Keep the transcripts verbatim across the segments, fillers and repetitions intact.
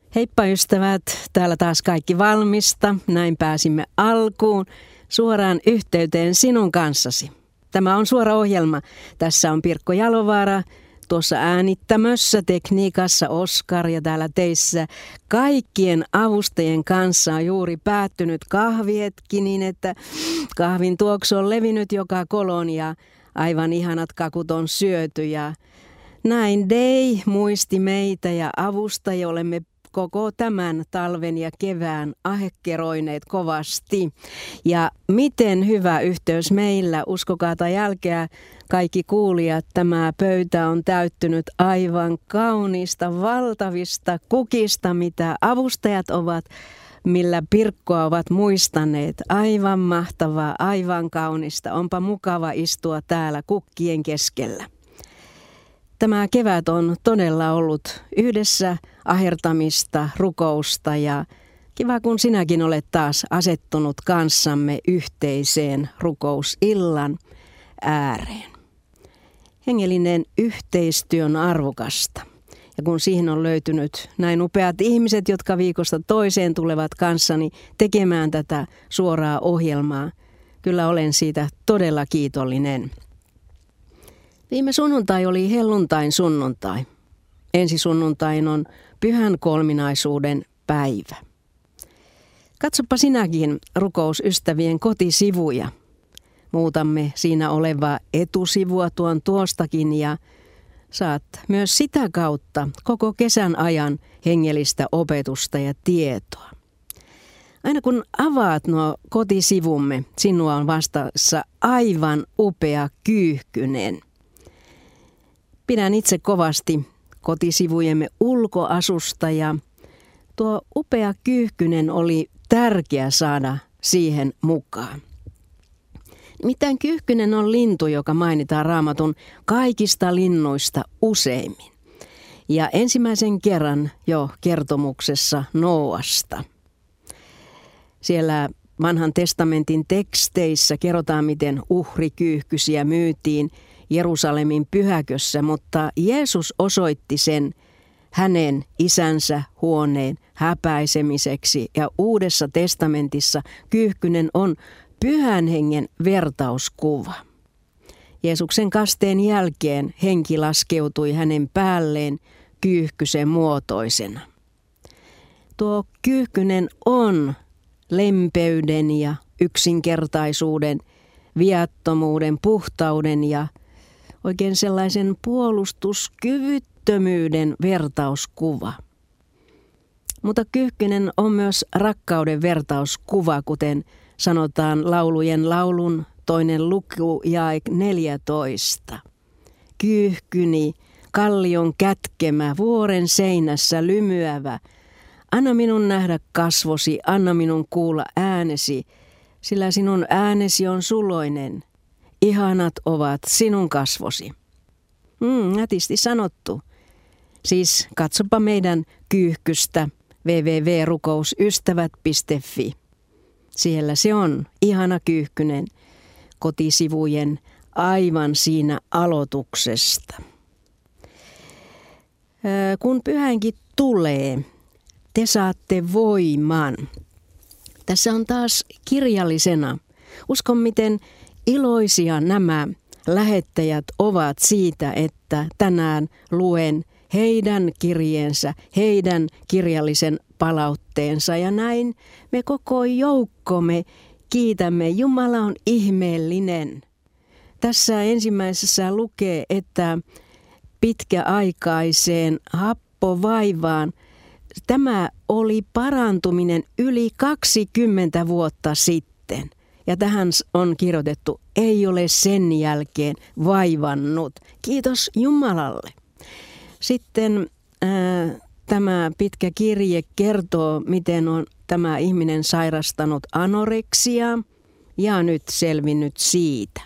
Heippa ystävät, täällä taas kaikki valmista. Näin pääsimme alkuun suoraan yhteyteen sinun kanssasi. Tämä on suora ohjelma. Tässä on Pirkko Jalovaara, tuossa äänittämössä, tekniikassa Oskar ja täällä teissä kaikkien avustajien kanssa on juuri päättynyt kahvihetki niin, että kahvin tuoksu on levinnyt joka kolon ja aivan ihanat kakut on syöty. Ja näin Day muisti meitä ja avustajia olemme koko tämän talven ja kevään ahekkeroineet kovasti. Ja miten hyvä yhteys meillä, uskokaa tai jälkeä, kaikki kuulijat, tämä pöytä on täyttynyt aivan kauniista, valtavista kukista, mitä avustajat ovat, millä Pirkkoa ovat muistaneet. Aivan mahtavaa, aivan kaunista. Onpa mukava istua täällä kukkien keskellä. Tämä kevät on todella ollut yhdessä ahertamista, rukousta ja kiva kun sinäkin olet taas asettunut kanssamme yhteiseen rukousillan ääreen. Hengellinen yhteistyö on arvokasta ja kun siihen on löytynyt näin upeat ihmiset, jotka viikosta toiseen tulevat kanssani tekemään tätä suoraa ohjelmaa, kyllä olen siitä todella kiitollinen. Viime sunnuntai oli helluntain sunnuntai. Ensi sunnuntain on pyhän kolminaisuuden päivä. Katsopa sinäkin rukousystävien kotisivuja. Muutamme siinä olevaa etusivua tuon tuostakin ja saat myös sitä kautta koko kesän ajan hengellistä opetusta ja tietoa. Aina kun avaat nuo kotisivumme, sinua on vastassa aivan upea kyyhkynen. Pidän itse kovasti kotisivujemme ulkoasusta ja tuo upea kyyhkynen oli tärkeä saada siihen mukaan. Nimittäin kyyhkynen on lintu, joka mainitaan Raamatun kaikista linnuista useimmin. Ja ensimmäisen kerran jo kertomuksessa Nooasta. Siellä vanhan testamentin teksteissä kerrotaan, miten uhrikyyhkysiä myytiin Jerusalemin pyhäkössä, mutta Jeesus osoitti sen hänen isänsä huoneen häpäisemiseksi ja Uudessa testamentissa kyyhkynen on Pyhän Hengen vertauskuva. Jeesuksen kasteen jälkeen henki laskeutui hänen päälleen kyyhkysen muotoisena. Tuo kyyhkynen on lempeyden ja yksinkertaisuuden, viattomuuden, puhtauden ja oikein sellaisen puolustuskyvyttömyyden vertauskuva. Mutta kyyhkynen on myös rakkauden vertauskuva, kuten sanotaan laulujen laulun toinen luku jae neljätoista. Kyyhkyni, kallion kätkemä, vuoren seinässä lymyävä, anna minun nähdä kasvosi, anna minun kuulla äänesi, sillä sinun äänesi on suloinen. Ihanat ovat sinun kasvosi. Mm, nätisti sanottu. Siis katsopa meidän kyyhkystä double-u double-u double-u piste rukousystävät piste fi. Siellä se on, ihana kyyhkynen, kotisivujen aivan siinä aloituksesta. Kun pyhänkin tulee, te saatte voiman. Tässä on taas kirjallisena. Uskon, miten iloisia nämä lähettäjät ovat siitä, että tänään luen heidän kirjeensä, heidän kirjallisen palautteensa ja näin me koko joukkomme kiitämme. Jumala on ihmeellinen. Tässä ensimmäisessä lukee, että pitkäaikaiseen happovaivaan tämä oli parantuminen yli kaksikymmentä vuotta sitten. Ja tähän on kirjoitettu, ei ole sen jälkeen vaivannut. Kiitos Jumalalle. Sitten ää, tämä pitkä kirje kertoo, miten on tämä ihminen sairastanut anoreksiaa ja nyt selvinnyt siitä.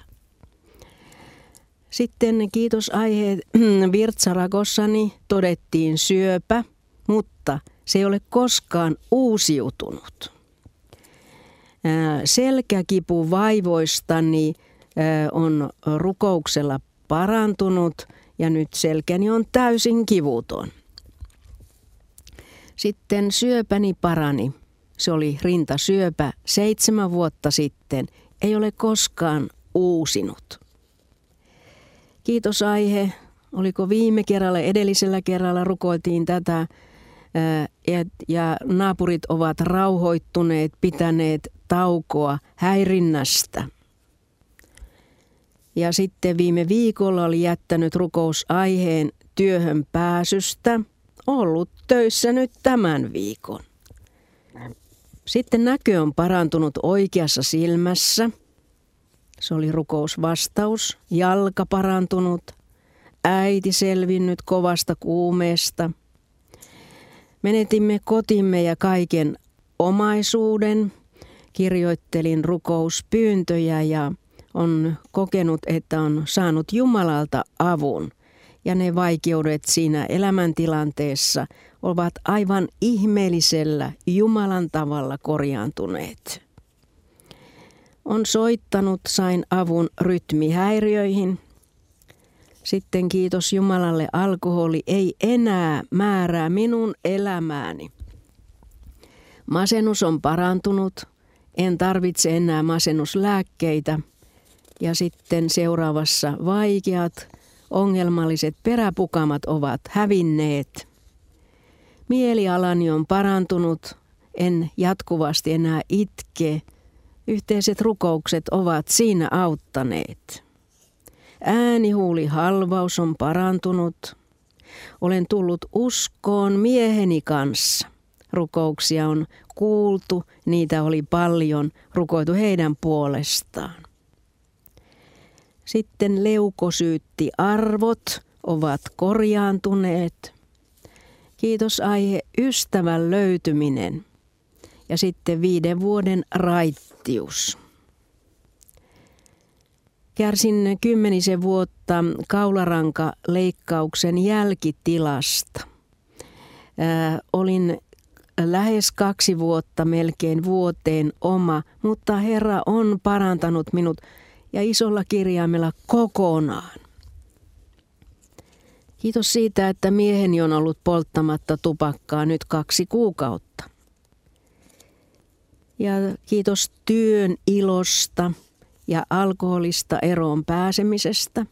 Sitten kiitosaiheet Virtsaragossani todettiin syöpä, mutta se ei ole koskaan uusiutunut. Selkäkipu vaivoistani on rukouksella parantunut ja nyt selkäni on täysin kivuton. Sitten syöpäni parani. Se oli rintasyöpä seitsemän vuotta sitten. Ei ole koskaan uusinut. Kiitos aihe. Oliko viime kerralla, edellisellä kerralla rukoiltiin tätä ja naapurit ovat rauhoittuneet, pitäneet taukoa häirinnästä. Ja sitten viime viikolla oli jättänyt rukousaiheen työhön pääsystä. Ollut töissä nyt tämän viikon. Sitten näkö on parantunut oikeassa silmässä. Se oli rukousvastaus. Jalka parantunut. Äiti selvinnyt kovasta kuumeesta. Menetimme kotimme ja kaiken omaisuuden. Kirjoittelin rukouspyyntöjä ja on kokenut, että on saanut Jumalalta avun. Ja ne vaikeudet siinä elämäntilanteessa ovat aivan ihmeellisellä Jumalan tavalla korjaantuneet. On soittanut, sain avun rytmihäiriöihin. Sitten kiitos Jumalalle, alkoholi ei enää määrää minun elämääni. Masennus on parantunut, en tarvitse enää masennuslääkkeitä. Ja sitten seuraavassa vaikeat, ongelmalliset peräpukamat ovat hävinneet. Mielialani on parantunut, en jatkuvasti enää itke. Yhteiset rukoukset ovat siinä auttaneet. Äänihuuli halvaus on parantunut. Olen tullut uskoon mieheni kanssa. Rukouksia on kuultu, niitä oli paljon, rukoitu heidän puolestaan. Sitten leukosyyttiarvot ovat korjaantuneet. Kiitos aihe ystävän löytyminen. Ja sitten viiden vuoden raittius. Kärsin kymmenisen vuotta kaularanka-leikkauksen jälkitilasta. Ää, olin lähes kaksi vuotta, melkein vuoteen oma, mutta Herra on parantanut minut ja isolla kirjaimella kokonaan. Kiitos siitä, että mieheni on ollut polttamatta tupakkaa nyt kaksi kuukautta. Ja kiitos työn ilosta ja alkoholista eroon pääsemisestä.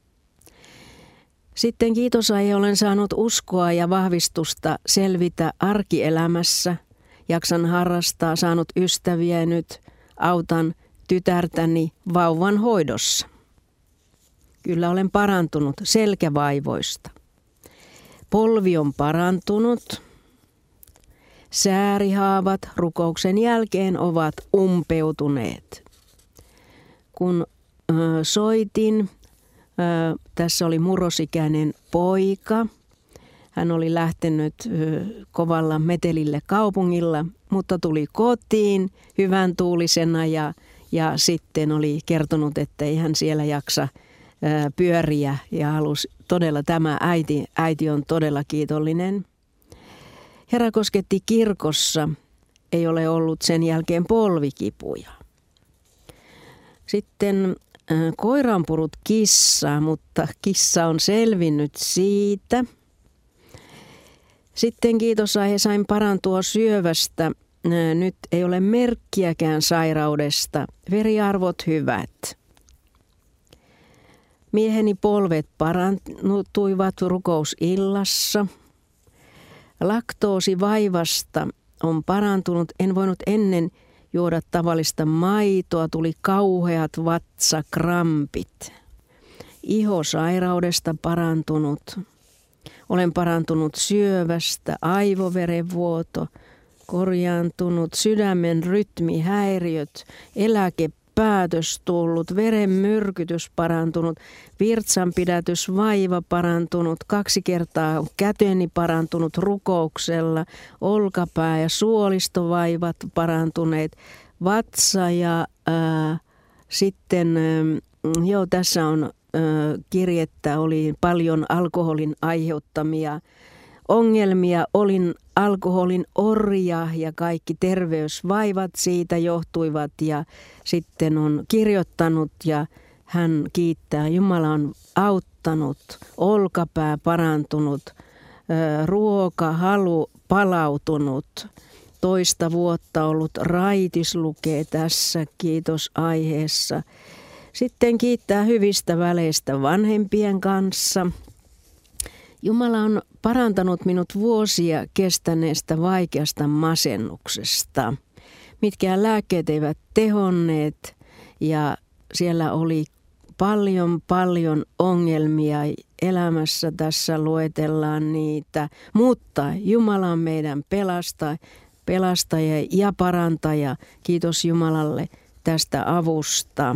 Sitten kiitos aihe olen saanut uskoa ja vahvistusta selvitä arkielämässä. Jaksan harrastaa, saanut ystäviä ja nyt autan tytärtäni vauvan hoidossa. Kyllä olen parantunut selkävaivoista. Polvi on parantunut. Säärihaavat rukouksen jälkeen ovat umpeutuneet. Kun ö, soitin, ö, tässä oli murrosikäinen poika. Hän oli lähtenyt ö, kovalla metelille kaupungilla, mutta tuli kotiin hyvän tuulisena ja, ja sitten oli kertonut, että ei hän siellä jaksa ö, pyöriä ja halusi todella tämä äiti, äiti on todella kiitollinen. Herra kosketti kirkossa, ei ole ollut sen jälkeen polvikipuja. Sitten äh, koira on purut kissa, mutta kissa on selvinnyt siitä. Sitten kiitos aihe sain parantua syövästä. Äh, nyt ei ole merkkiäkään sairaudesta. Veriarvot hyvät. Mieheni polvet parantuivat rukousillassa. Laktoosivaivasta on parantunut. En voinut ennen juoda tavallista maitoa, tuli kauheat vatsakrampit. Ihosairaudesta parantunut. Olen parantunut syövästä, aivoverenvuoto, korjaantunut, sydämen rytmihäiriöt, eläkepäätös tullut, verenmyrkytys parantunut, virtsanpidätysvaiva parantunut, kaksi kertaa käteni parantunut rukouksella, olkapää- ja suolistovaivat parantuneet, vatsa ja ää, sitten, ää, joo tässä on ää, kirjettä, oli paljon alkoholin aiheuttamia ongelmia, olin alkoholin orja ja kaikki terveysvaivat siitä johtuivat ja sitten on kirjoittanut ja hän kiittää, Jumala on auttanut, olkapää parantunut, ruokahalu palautunut. Toista vuotta ollut raitis lukee tässä, kiitos aiheessa. Sitten kiittää hyvistä väleistä vanhempien kanssa. Jumala on parantanut minut vuosia kestäneestä vaikeasta masennuksesta. Mitkään lääkkeet eivät tehonneet ja siellä oli paljon, paljon ongelmia elämässä. Tässä luetellaan niitä, mutta Jumala on meidän pelastaja, pelastaja ja parantaja. Kiitos Jumalalle tästä avusta.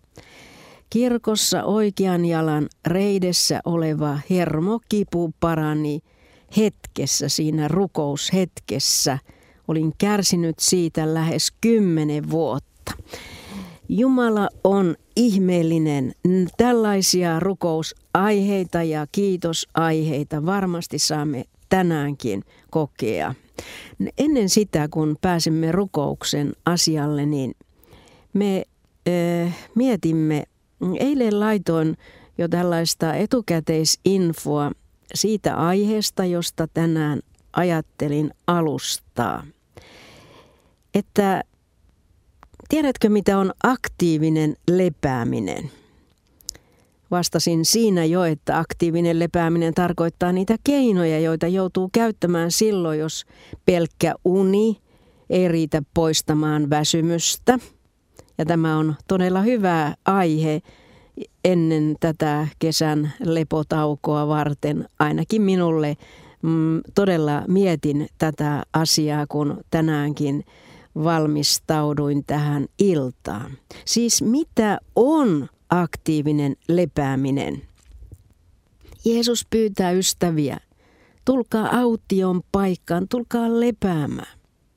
Kirkossa oikean jalan reidessä oleva hermokipu parani hetkessä, siinä rukoushetkessä. Olin kärsinyt siitä lähes kymmenen vuotta. Jumala on ihmeellinen. Tällaisia rukousaiheita ja kiitosaiheita varmasti saamme tänäänkin kokea. Ennen sitä, kun pääsemme rukouksen asialle, niin me äh, mietimme, eilen laitoin jo tällaista etukäteisinfoa siitä aiheesta, josta tänään ajattelin alustaa. Että tiedätkö, mitä on aktiivinen lepääminen? Vastasin siinä jo, että aktiivinen lepääminen tarkoittaa niitä keinoja, joita joutuu käyttämään silloin, jos pelkkä uni ei riitä poistamaan väsymystä. Ja tämä on todella hyvä aihe ennen tätä kesän lepotaukoa varten. Ainakin minulle mm, todella mietin tätä asiaa, kun tänäänkin valmistauduin tähän iltaan. Siis mitä on aktiivinen lepääminen? Jeesus pyytää ystäviä, tulkaa autioon paikkaan, tulkaa lepäämään.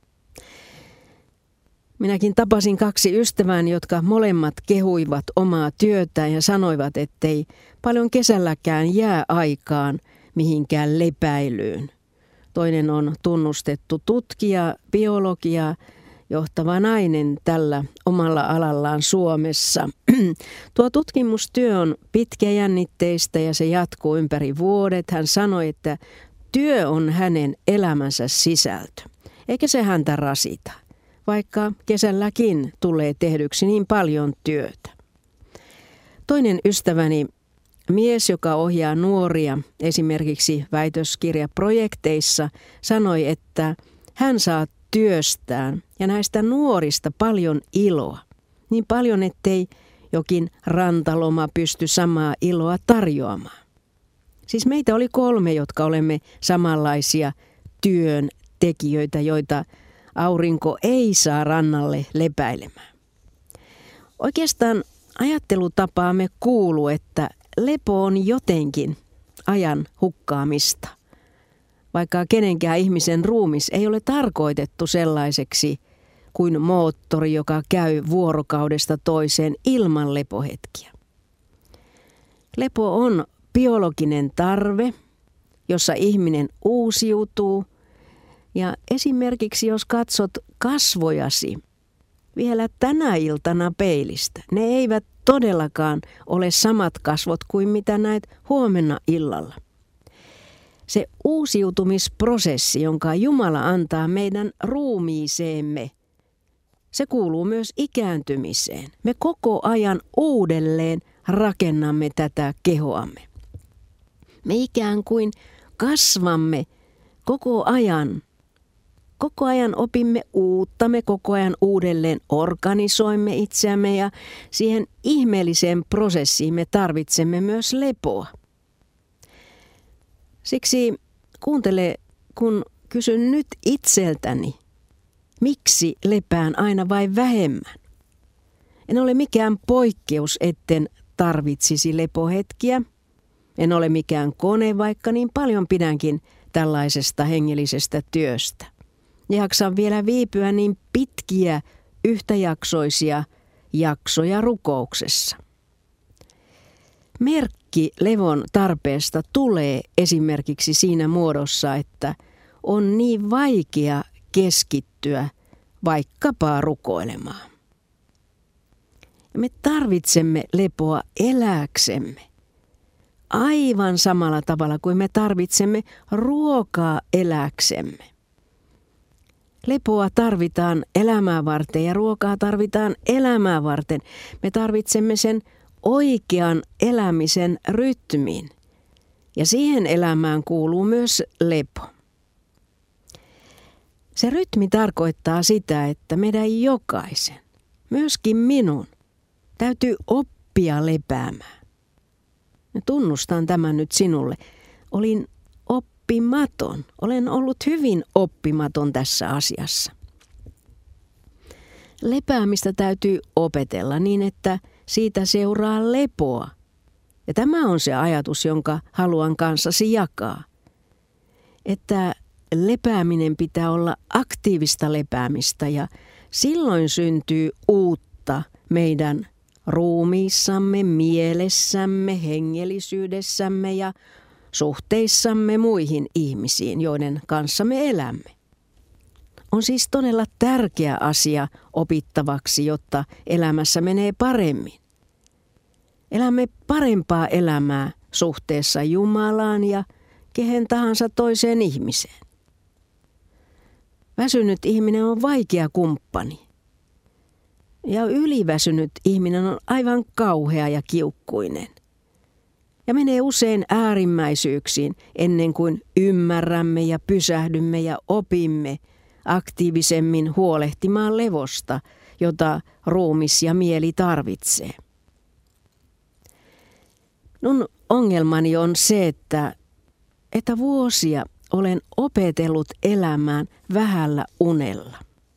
Minäkin tapasin kaksi ystävääni, jotka molemmat kehuivat omaa työtään ja sanoivat, ettei paljon kesälläkään jää aikaan mihinkään lepäilyyn. Toinen on tunnustettu tutkija, biologia, johtava nainen tällä omalla alallaan Suomessa. Tuo tutkimustyö on pitkäjännitteistä ja se jatkuu ympäri vuodet. Hän sanoi, että työ on hänen elämänsä sisältö, eikä se häntä rasita, vaikka kesälläkin tulee tehdyksi niin paljon työtä. Toinen ystäväni, mies, joka ohjaa nuoria esimerkiksi väitöskirjaprojekteissa, sanoi, että hän saa työstään ja näistä nuorista paljon iloa. Niin paljon, ettei jokin rantaloma pysty samaa iloa tarjoamaan. Siis meitä oli kolme, jotka olemme samanlaisia työntekijöitä, joita aurinko ei saa rannalle lepäilemään. Oikeastaan ajattelutapaamme kuuluu, että lepo on jotenkin ajan hukkaamista. Vaikka kenenkään ihmisen ruumis ei ole tarkoitettu sellaiseksi kuin moottori, joka käy vuorokaudesta toiseen ilman lepohetkiä. Lepo on biologinen tarve, jossa ihminen uusiutuu. Ja esimerkiksi jos katsot kasvojasi vielä tänä iltana peilistä, ne eivät todellakaan ole samat kasvot kuin mitä näet huomenna illalla. Se uusiutumisprosessi, jonka Jumala antaa meidän ruumiiseemme, se kuuluu myös ikääntymiseen. Me koko ajan uudelleen rakennamme tätä kehoamme. Me ikään kuin kasvamme koko ajan. Koko ajan opimme uutta, me koko ajan uudelleen organisoimme itseämme ja siihen ihmeelliseen prosessiin me tarvitsemme myös lepoa. Siksi kuuntele, kun kysyn nyt itseltäni, miksi lepään aina vain vähemmän? En ole mikään poikkeus, etten tarvitsisi lepohetkiä. En ole mikään kone, vaikka niin paljon pidänkin tällaisesta hengellisestä työstä. Jaksan vielä viipyä niin pitkiä, yhtäjaksoisia jaksoja rukouksessa. Merkki levon tarpeesta tulee esimerkiksi siinä muodossa, että on niin vaikea keskittyä vaikkapa rukoilemaan. Me tarvitsemme lepoa elääksemme. aivan samalla tavalla kuin me tarvitsemme ruokaa eläksemme. Lepoa tarvitaan elämää varten ja ruokaa tarvitaan elämää varten. Me tarvitsemme sen oikean elämisen rytmin. Ja siihen elämään kuuluu myös lepo. Se rytmi tarkoittaa sitä, että meidän jokaisen, myöskin minun, täytyy oppia lepäämään. Ja tunnustan tämän nyt sinulle. Olin oppimaton. Olen ollut hyvin oppimaton tässä asiassa. Lepäämistä täytyy opetella niin, että siitä seuraa lepoa. Ja tämä on se ajatus, jonka haluan kanssasi jakaa. Että lepääminen pitää olla aktiivista lepäämistä ja silloin syntyy uutta meidän ruumiissamme, mielessämme, hengellisyydessämme ja suhteissamme muihin ihmisiin, joiden kanssa me elämme. On siis todella tärkeä asia opittavaksi, jotta elämässä menee paremmin. Elämme parempaa elämää suhteessa Jumalaan ja kehen tahansa toiseen ihmiseen. Väsynyt ihminen on vaikea kumppani. Ja yliväsynyt ihminen on aivan kauhea ja kiukkuinen. Ja menee usein äärimmäisyyksiin ennen kuin ymmärrämme ja pysähdymme ja opimme aktiivisemmin huolehtimaan levosta, jota ruumis ja mieli tarvitsee. Minun ongelmani on se, että, että vuosia olen opetellut elämään vähällä unella.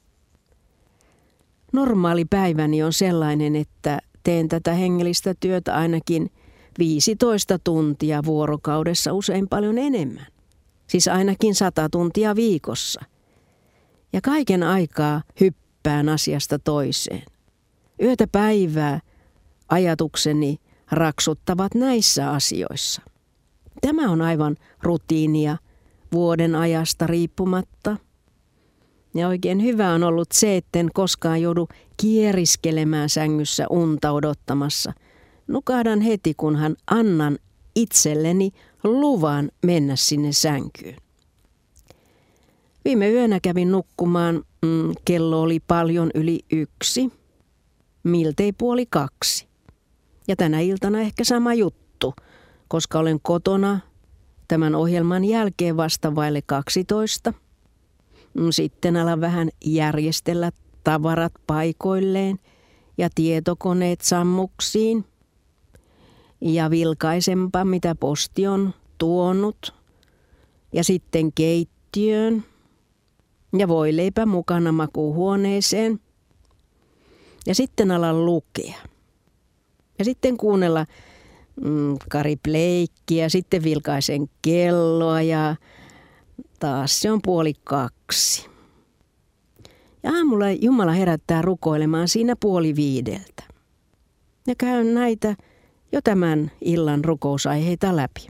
Normaali päiväni on sellainen, että teen tätä hengellistä työtä ainakin viisitoista tuntia vuorokaudessa, usein paljon enemmän. Siis ainakin sata tuntia viikossa. Ja kaiken aikaa hyppään asiasta toiseen. Yötä päivää ajatukseni raksuttavat näissä asioissa. Tämä on aivan rutiinia vuoden ajasta riippumatta. Ja oikein hyvä on ollut se, etten koskaan joudu kieriskelemään sängyssä unta odottamassa. Nukahdan heti, kunhan annan itselleni luvan mennä sinne sänkyyn. Viime yönä kävin nukkumaan, mm, kello oli paljon yli yksi, miltei puoli kaksi. Ja tänä iltana ehkä sama juttu, koska olen kotona tämän ohjelman jälkeen vasta vaille kaksitoista. Sitten alan vähän järjestellä tavarat paikoilleen ja tietokoneet sammuksiin. Ja vilkaisempa, mitä posti on tuonut. Ja sitten keittiöön. Ja voileipä mukana makuuhuoneeseen. Ja sitten alan lukea. Ja sitten kuunnella mm, Kari Pleikkiä, sitten vilkaisen kelloa ja taas se on puoli kaksi. Ja aamulla Jumala herättää rukoilemaan siinä puoli viideltä. Ja käyn näitä jo tämän illan rukousaiheita läpi.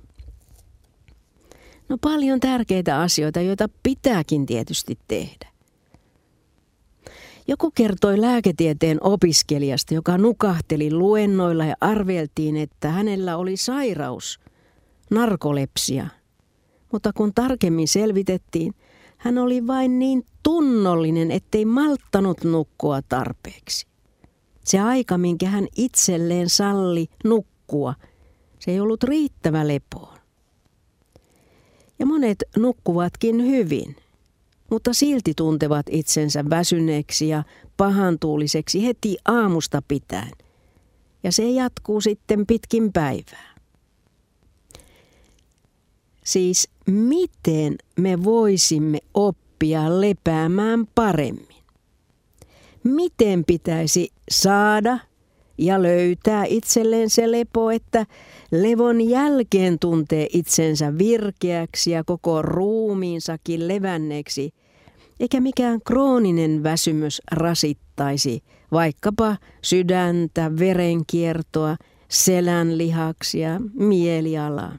No paljon tärkeitä asioita, joita pitääkin tietysti tehdä. Joku kertoi lääketieteen opiskelijasta, joka nukahteli luennoilla ja arveltiin, että hänellä oli sairaus, narkolepsia. Mutta kun tarkemmin selvitettiin, hän oli vain niin tunnollinen, ettei malttanut nukkua tarpeeksi. Se aika, minkä hän itselleen salli nukkua, se ei ollut riittävä lepoon. Ja monet nukkuvatkin hyvin, mutta silti tuntevat itsensä väsyneeksi ja pahantuuliseksi heti aamusta pitäen. Ja se jatkuu sitten pitkin päivää. Siis miten me voisimme oppia lepäämään paremmin? Miten pitäisi saada ja löytää itselleen se lepo, että levon jälkeen tuntee itsensä virkeäksi ja koko ruumiinsakin levänneeksi, eikä mikään krooninen väsymys rasittaisi vaikkapa sydäntä, verenkiertoa, selän lihaksia, mielialaa.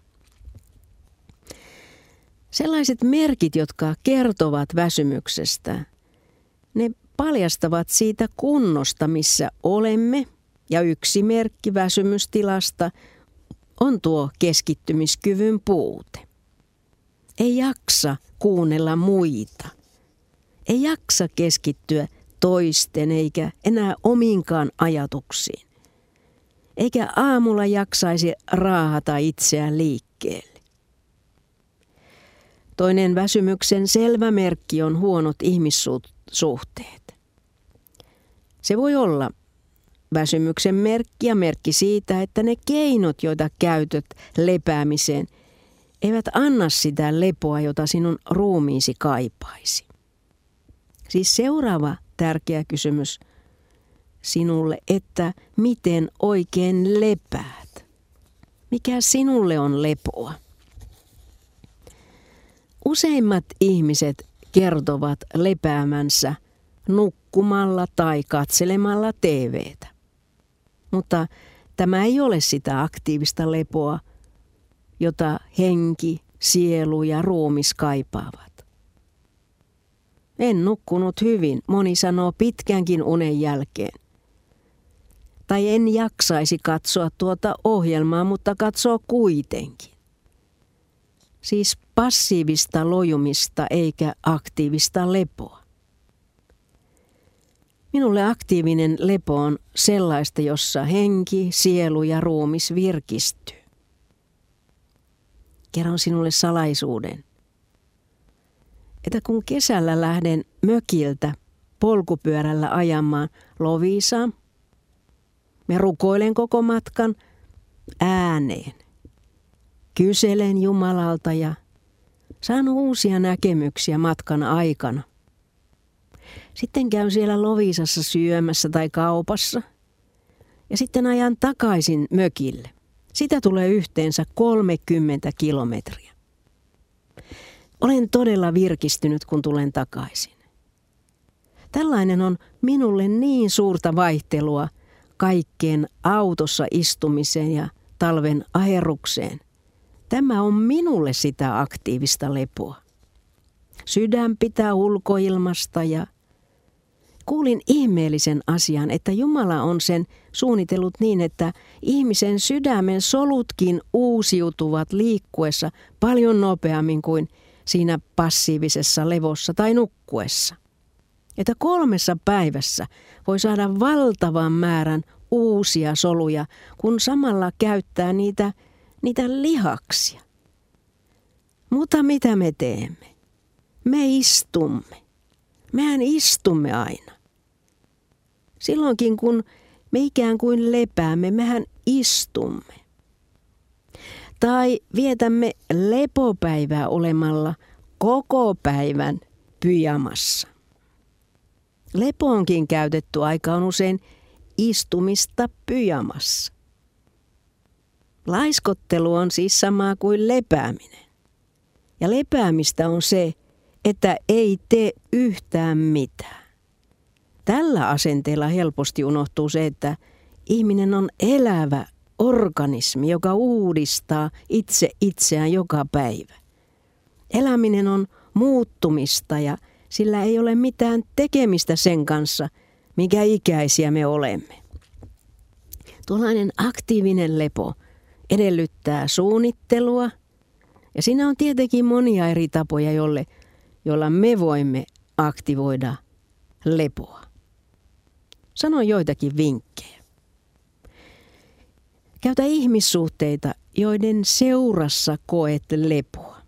Sellaiset merkit, jotka kertovat väsymyksestä, ne paljastavat siitä kunnosta, missä olemme, ja yksi merkki väsymystilasta on tuo keskittymiskyvyn puute. Ei jaksa kuunnella muita. Ei jaksa keskittyä toisten eikä enää omiinkaan ajatuksiin. Eikä aamulla jaksaisi raahata itseään liikkeelle. Toinen väsymyksen selvä merkki on huonot ihmissuhteet. Se voi olla väsymyksen merkki ja merkki siitä, että ne keinot, joita käytät lepäämiseen, eivät anna sitä lepoa, jota sinun ruumiisi kaipaisi. Siis seuraava tärkeä kysymys sinulle, että miten oikein lepäät? Mikä sinulle on lepoa? Useimmat ihmiset kertovat lepäämänsä nukkumalla tai katselemalla T V:tä. Mutta tämä ei ole sitä aktiivista lepoa, jota henki, sielu ja ruumis kaipaavat. En nukkunut hyvin, moni sanoo pitkänkin unen jälkeen. Tai en jaksaisi katsoa tuota ohjelmaa, mutta katsoo kuitenkin. Siis passiivista lojumista eikä aktiivista lepoa. Minulle aktiivinen lepo on sellaista, jossa henki, sielu ja ruumis virkistyy. Kerron sinulle salaisuuden, että kun kesällä lähden mökiltä polkupyörällä ajamaan Loviisaan, me rukoilen koko matkan ääneen. Kyselen Jumalalta ja saan uusia näkemyksiä matkan aikana. Sitten käyn siellä Loviisassa syömässä tai kaupassa ja sitten ajan takaisin mökille. Sitä tulee yhteensä kolmekymmentä kilometriä. Olen todella virkistynyt, kun tulen takaisin. Tällainen on minulle niin suurta vaihtelua kaikkeen autossa istumiseen ja talven aherrukseen. Tämä on minulle sitä aktiivista lepoa. Sydän pitää ulkoilmasta ja kuulin ihmeellisen asian, että Jumala on sen suunnitellut niin, että ihmisen sydämen solutkin uusiutuvat liikkuessa paljon nopeammin kuin siinä passiivisessa levossa tai nukkuessa. Että kolmessa päivässä voi saada valtavan määrän uusia soluja, kun samalla käyttää niitä, niitä lihaksia. Mutta mitä me teemme? Me istumme. Mehän istumme aina. Silloinkin kun me ikään kuin lepäämme, mehän istumme. Tai vietämme lepopäivää olemalla koko päivän pyjamassa. Lepoonkin käytetty aika on usein istumista pyjamassa. Laiskottelu on siis samaa kuin lepääminen. Ja lepäämistä on se, että ei tee yhtään mitään. Tällä asenteella helposti unohtuu se, että ihminen on elävä organismi, joka uudistaa itse itseään joka päivä. Eläminen on muuttumista ja sillä ei ole mitään tekemistä sen kanssa, mikä ikäisiä me olemme. Tuollainen aktiivinen lepo edellyttää suunnittelua ja siinä on tietenkin monia eri tapoja, jolle, joilla me voimme aktivoida lepoa. Sanon joitakin vinkkejä. Käytä ihmissuhteita, joiden seurassa koet lepoa.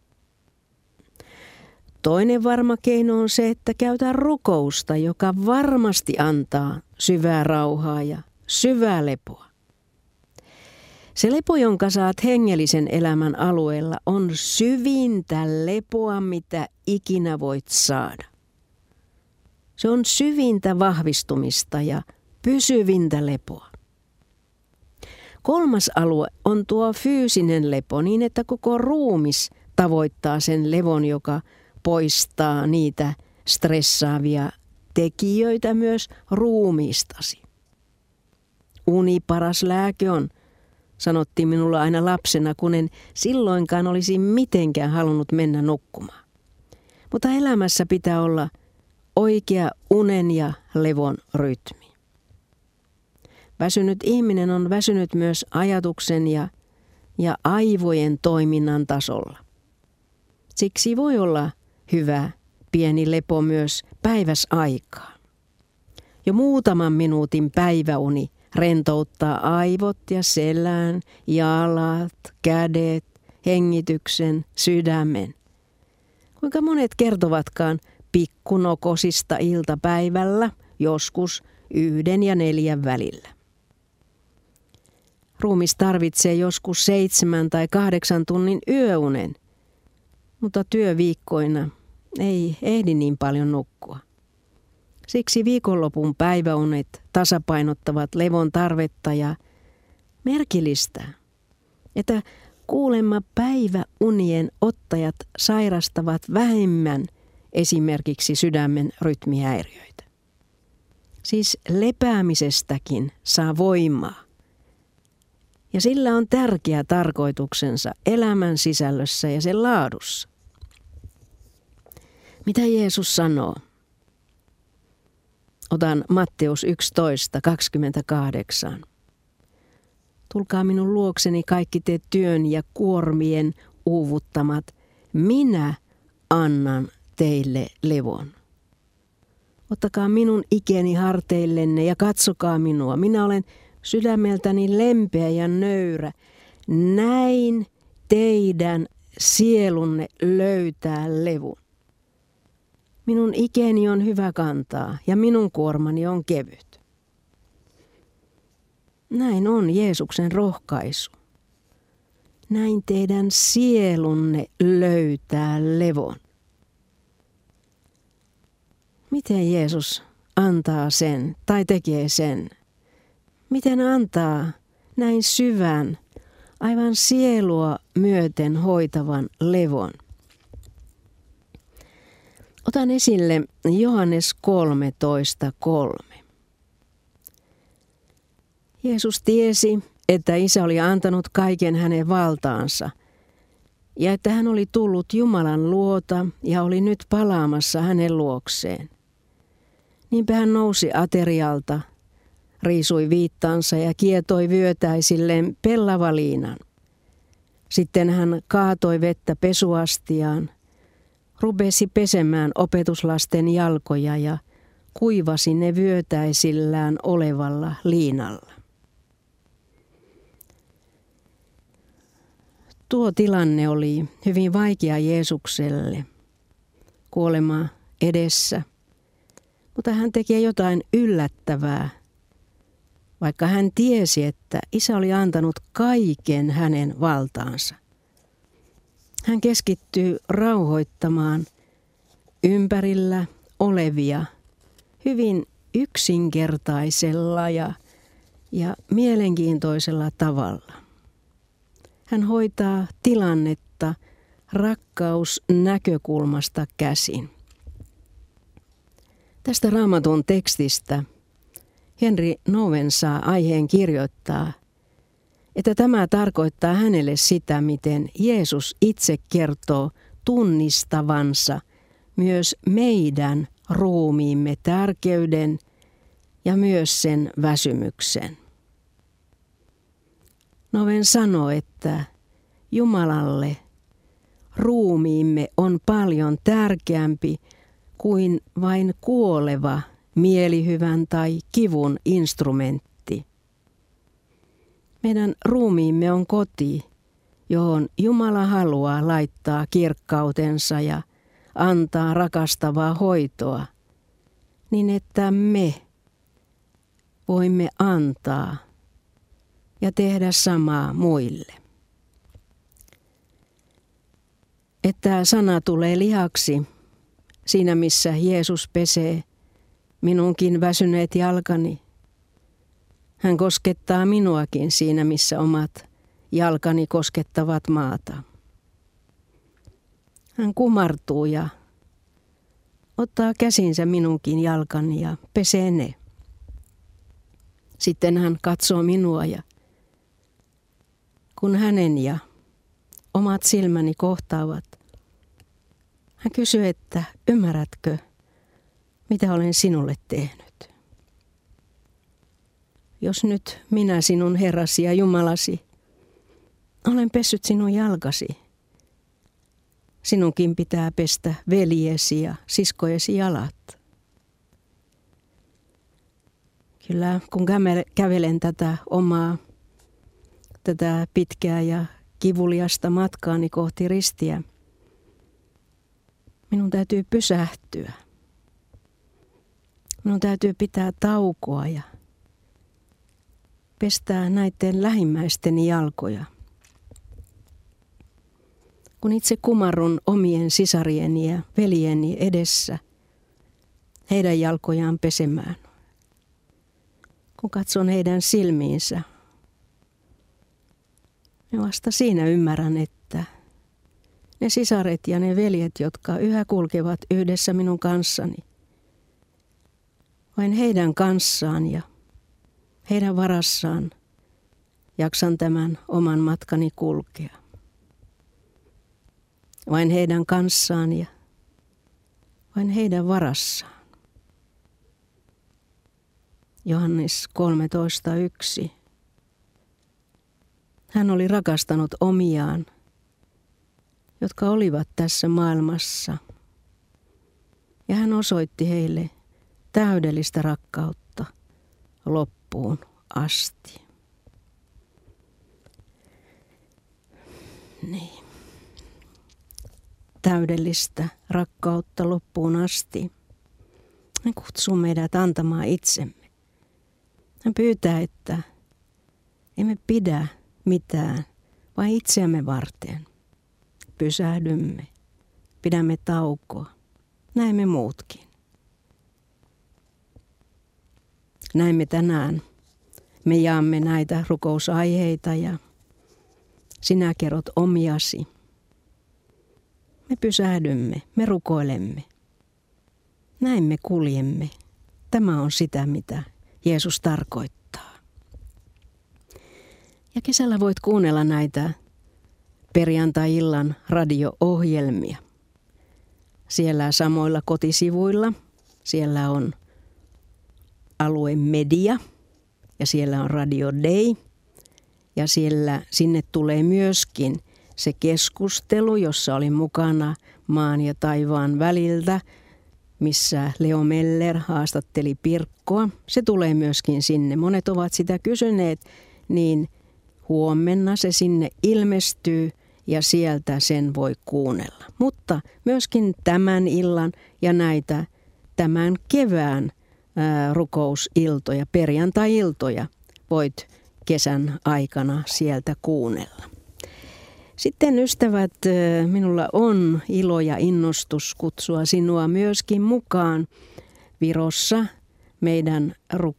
Toinen varma keino on se, että käytä rukousta, joka varmasti antaa syvää rauhaa ja syvää lepoa. Se lepo, jonka saat hengellisen elämän alueella, on syvintä lepoa, mitä ikinä voit saada. Se on syvintä vahvistumista ja pysyvintä lepoa. Kolmas alue on tuo fyysinen lepo niin, että koko ruumis tavoittaa sen levon, joka poistaa niitä stressaavia tekijöitä myös ruumiistasi. Uni paras lääke on, sanottiin minulle aina lapsena, kun en silloinkaan olisi mitenkään halunnut mennä nukkumaan. Mutta elämässä pitää olla oikea unen ja levon rytmi. Väsynyt ihminen on väsynyt myös ajatuksen ja ja aivojen toiminnan tasolla. Siksi voi olla hyvä pieni lepo myös päiväsaikaan. Jo muutaman minuutin päiväuni rentouttaa aivot ja selän, jalat, kädet, hengityksen, sydämen. Kuinka monet kertovatkaan pikkunokosista iltapäivällä, joskus yhden ja neljän välillä. Ruumis tarvitsee joskus seitsemän tai kahdeksan tunnin yöunen, mutta työviikkoina ei ehdi niin paljon nukkua. Siksi viikonlopun päiväunet tasapainottavat levon tarvetta ja merkillistä, että kuulemma päiväunien ottajat sairastavat vähemmän esimerkiksi sydämen rytmihäiriöitä. Siis lepäämisestäkin saa voimaa. Ja sillä on tärkeä tarkoituksensa elämän sisällössä ja sen laadussa. Mitä Jeesus sanoo? Otan Matteus yksitoista kaksikymmentäkahdeksan. Tulkaa minun luokseni kaikki te työn ja kuormien uuvuttamat. Minä annan teille levon. Ottakaa minun ikeni harteillenne ja katsokaa minua. Minä olen sydämeltäni lempeä ja nöyrä. Näin teidän sielunne löytää levun. Minun ikeni on hyvä kantaa ja minun kuormani on kevyt. Näin on Jeesuksen rohkaisu. Näin teidän sielunne löytää levon. Miten Jeesus antaa sen tai tekee sen? Miten antaa näin syvän, aivan sielua myöten hoitavan levon? Otan esille Johannes kolmetoista kolme. Jeesus tiesi, että Isä oli antanut kaiken hänen valtaansa ja että hän oli tullut Jumalan luota ja oli nyt palaamassa hänen luokseen. Niinpä hän nousi aterialta, riisui viittansa ja kietoi vyötäisilleen pellavaliinan. Sitten hän kaatoi vettä pesuastiaan, rupesi pesemään opetuslasten jalkoja ja kuivasi ne vyötäisillään olevalla liinalla. Tuo tilanne oli hyvin vaikea Jeesukselle, kuolema edessä, mutta hän tekee jotain yllättävää, vaikka hän tiesi, että Isä oli antanut kaiken hänen valtaansa. Hän keskittyy rauhoittamaan ympärillä olevia hyvin yksinkertaisella ja, ja mielenkiintoisella tavalla. Hän hoitaa tilannetta rakkausnäkökulmasta käsin. Tästä Raamatun tekstistä Henry Nouwen saa aiheen kirjoittaa, että tämä tarkoittaa hänelle sitä, miten Jeesus itse kertoo tunnistavansa myös meidän ruumiimme tärkeyden ja myös sen väsymyksen. Nouwen sanoo, että Jumalalle ruumiimme on paljon tärkeämpi kuin vain kuoleva mielihyvän tai kivun instrumentti. Meidän ruumiimme on koti, johon Jumala haluaa laittaa kirkkautensa ja antaa rakastavaa hoitoa, niin että me voimme antaa ja tehdä samaa muille. Että sana tulee lihaksi siinä, missä Jeesus pesee minunkin väsyneet jalkani. Hän koskettaa minuakin siinä, missä omat jalkani koskettavat maata. Hän kumartuu ja ottaa käsinsä minunkin jalkani ja pesee ne. Sitten hän katsoo minua ja kun hänen ja omat silmäni kohtaavat, hän kysyy, että ymmärrätkö, mitä olen sinulle tehnyt? Jos nyt minä sinun Herrasi ja Jumalasi olen pessyt sinun jalkasi. Sinunkin pitää pestä veljesi ja siskojesi jalat. Kyllä, kun kävelen tätä omaa, tätä pitkää ja kivuliasta matkaani kohti ristiä, minun täytyy pysähtyä. Minun täytyy pitää taukoa ja pestää näiden lähimmäisteni jalkoja. Kun itse kumarrun omien sisarieni ja veljeni edessä, heidän jalkojaan pesemään. Kun katson heidän silmiinsä, niin vasta siinä ymmärrän, että ne sisaret ja ne veljet, jotka yhä kulkevat yhdessä minun kanssani, vain heidän kanssaan ja heidän varassaan jaksan tämän oman matkani kulkea. Vain heidän kanssaan ja vain heidän varassaan. Johannes kolmetoista yksi. Hän oli rakastanut omiaan, jotka olivat tässä maailmassa. Ja hän osoitti heille täydellistä rakkautta loppuun asti. Niin. Täydellistä rakkautta loppuun asti. Hän kutsuu meidät antamaan itsemme. Hän pyytää, että emme pidä mitään, vaan itseämme varten. Pysähdymme, pidämme taukoa, näemme muutkin. Näemme tänään, me jaamme näitä rukousaiheita ja sinä kerrot omiasi. Me pysähdymme, me rukoilemme. Näin me kuljemme. Tämä on sitä, mitä Jeesus tarkoittaa. Ja kesällä voit kuunnella näitä perjantai-illan radio-ohjelmia. Siellä samoilla kotisivuilla, siellä on alueen media ja siellä on Radio Day. Ja siellä, sinne tulee myöskin se keskustelu, jossa oli mukana maan ja taivaan väliltä, missä Leo Meller haastatteli Pirkkoa. Se tulee myöskin sinne. Monet ovat sitä kysyneet, niin huomenna se sinne ilmestyy ja sieltä sen voi kuunnella. Mutta myöskin tämän illan ja näitä tämän kevään ää, rukousiltoja, perjantai-iltoja voit kesän aikana sieltä kuunnella. Sitten ystävät, minulla on ilo ja innostus kutsua sinua myöskin mukaan Virossa meidän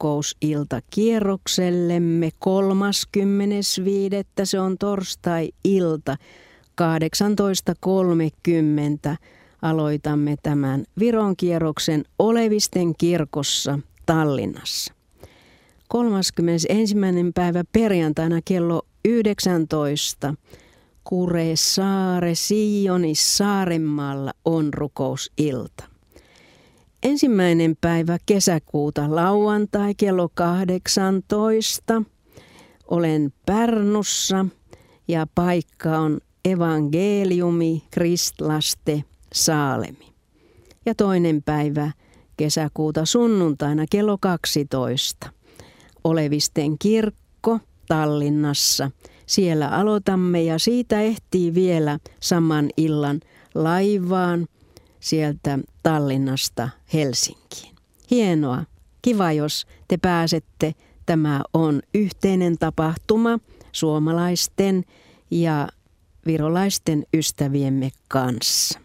rukousiltakierroksellemme kolmaskymmenes viidettä Se on torstai-ilta kahdeksantoista kolmekymmentä. Aloitamme tämän Viron kierroksen Olevisten kirkossa Tallinnassa. kolmaskymmenesensimmäinen päivä perjantaina kello yhdeksäntoista. Kuresaare Sionis Saarenmaalla on rukousilta. Ensimmäinen päivä kesäkuuta lauantai kello kahdeksantoista. Olen Pärnussa ja paikka on Evangeliumi Kristlaste Saalemi. Ja toinen päivä kesäkuuta sunnuntaina kello kaksitoista. Olevisten kirkko Tallinnassa. Siellä aloitamme ja siitä ehtii vielä saman illan laivaan sieltä Tallinnasta Helsinkiin. Hienoa. Kiva, jos te pääsette. Tämä on yhteinen tapahtuma suomalaisten ja virolaisten ystäviemme kanssa.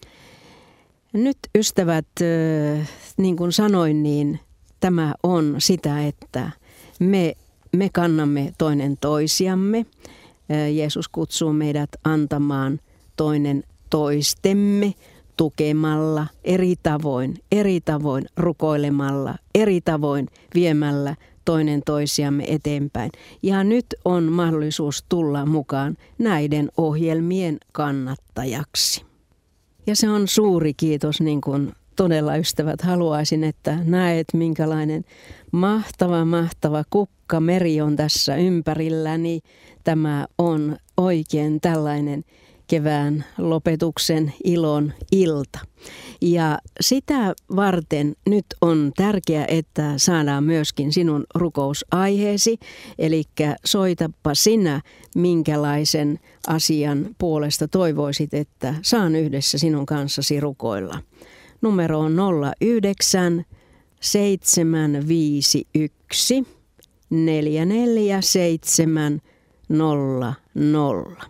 Nyt ystävät, niin kuin sanoin, niin tämä on sitä, että me Me kannamme toinen toisiamme. Jeesus kutsuu meidät antamaan toinen toistemme tukemalla eri tavoin, eri tavoin rukoilemalla, eri tavoin viemällä toinen toisiamme eteenpäin. Ja nyt on mahdollisuus tulla mukaan näiden ohjelmien kannattajaksi. Ja se on suuri kiitos, niin kuin todella ystävät haluaisin, että näet minkälainen mahtava, mahtava kukkameri on tässä ympärilläni. Tämä on oikein tällainen kevään lopetuksen ilon ilta. Ja sitä varten nyt on tärkeää, että saadaan myöskin sinun rukousaiheesi, eli soitapa sinä, minkälaisen asian puolesta toivoisit, että saan yhdessä sinun kanssasi rukoilla. Numero on nolla yhdeksän seitsemän viisi yksi neljä neljä seitsemän nolla nolla.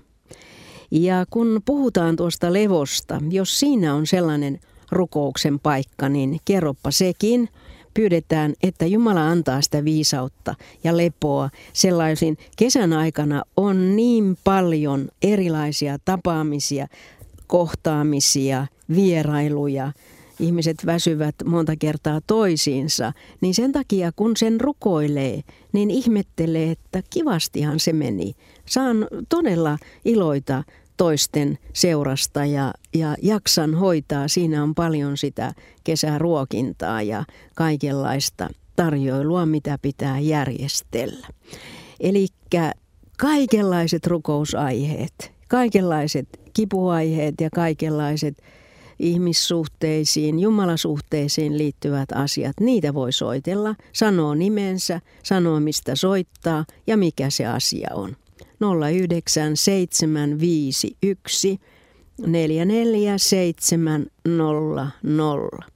Ja kun puhutaan tuosta levosta, jos siinä on sellainen rukouksen paikka, niin kerropa sekin. Pyydetään, että Jumala antaa sitä viisautta ja lepoa. Sellaisin kesän aikana on niin paljon erilaisia tapaamisia, kohtaamisia, vierailuja. Ihmiset väsyvät monta kertaa toisiinsa, niin sen takia kun sen rukoilee, niin ihmettelee, että kivastihan se meni. Saan todella iloita toisten seurasta ja, ja jaksan hoitaa. Siinä on paljon sitä kesäruokintaa ja kaikenlaista tarjoilua, mitä pitää järjestellä. Eli kaikenlaiset rukousaiheet, kaikenlaiset kipuaiheet ja kaikenlaiset ihmissuhteisiin, jumalasuhteisiin liittyvät asiat, niitä voi soitella, sanoo nimensä, sanoo mistä soittaa ja mikä se asia on. nolla yhdeksän seitsemän viisi yksi neljä neljä seitsemän nolla nolla.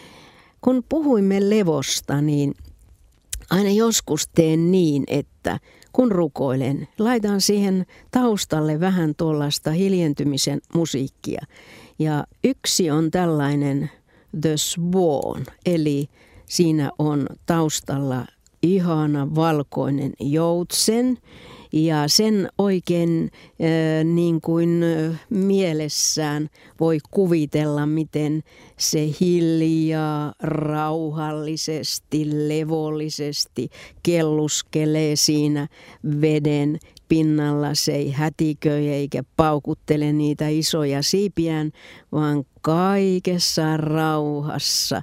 Kun puhuimme levosta, niin aina joskus teen niin, että kun rukoilen, laitan siihen taustalle vähän tuollaista hiljentymisen musiikkia. Ja yksi on tällainen The Swan, eli siinä on taustalla ihana valkoinen joutsen. Ja sen oikein äh, niin kuin äh, mielessään voi kuvitella, miten se hiljaa, rauhallisesti, levollisesti kelluskelee siinä veden pinnalla. Se ei hätiköi eikä paukuttele niitä isoja siipiään, vaan kaikessa rauhassa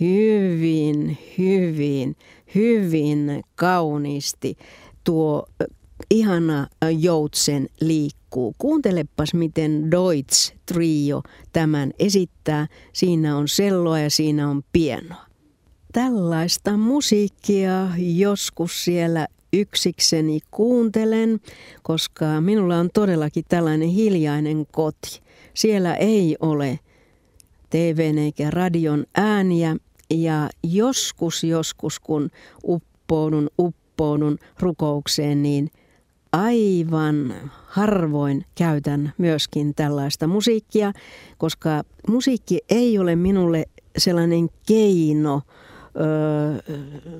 hyvin, hyvin, hyvin kauniisti tuo ihana joutsen liikkuu. Kuuntelepas, miten Deutsch Trio tämän esittää. Siinä on selloa ja siinä on pienoa. Tällaista musiikkia joskus siellä yksikseni kuuntelen, koska minulla on todellakin tällainen hiljainen koti. Siellä ei ole T V:n eikä radion ääniä ja joskus, joskus kun uppoudun, uppoudun rukoukseen, niin aivan harvoin käytän myöskin tällaista musiikkia, koska musiikki ei ole minulle sellainen keino öö,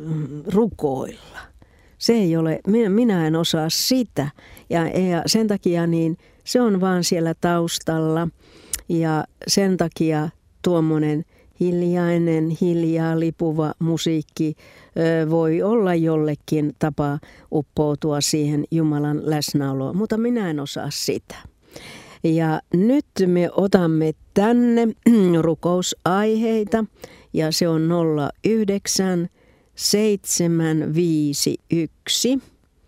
rukoilla. Se ei ole, minä en osaa sitä ja, ja sen takia niin se on vaan siellä taustalla ja sen takia tuommoinen hiljainen, hiljaa lipuva musiikki ö, voi olla jollekin tapa uppoutua siihen Jumalan läsnäoloon, mutta minä en osaa sitä. Ja nyt me otamme tänne rukousaiheita ja se on nolla yhdeksän seitsemän viisi yksi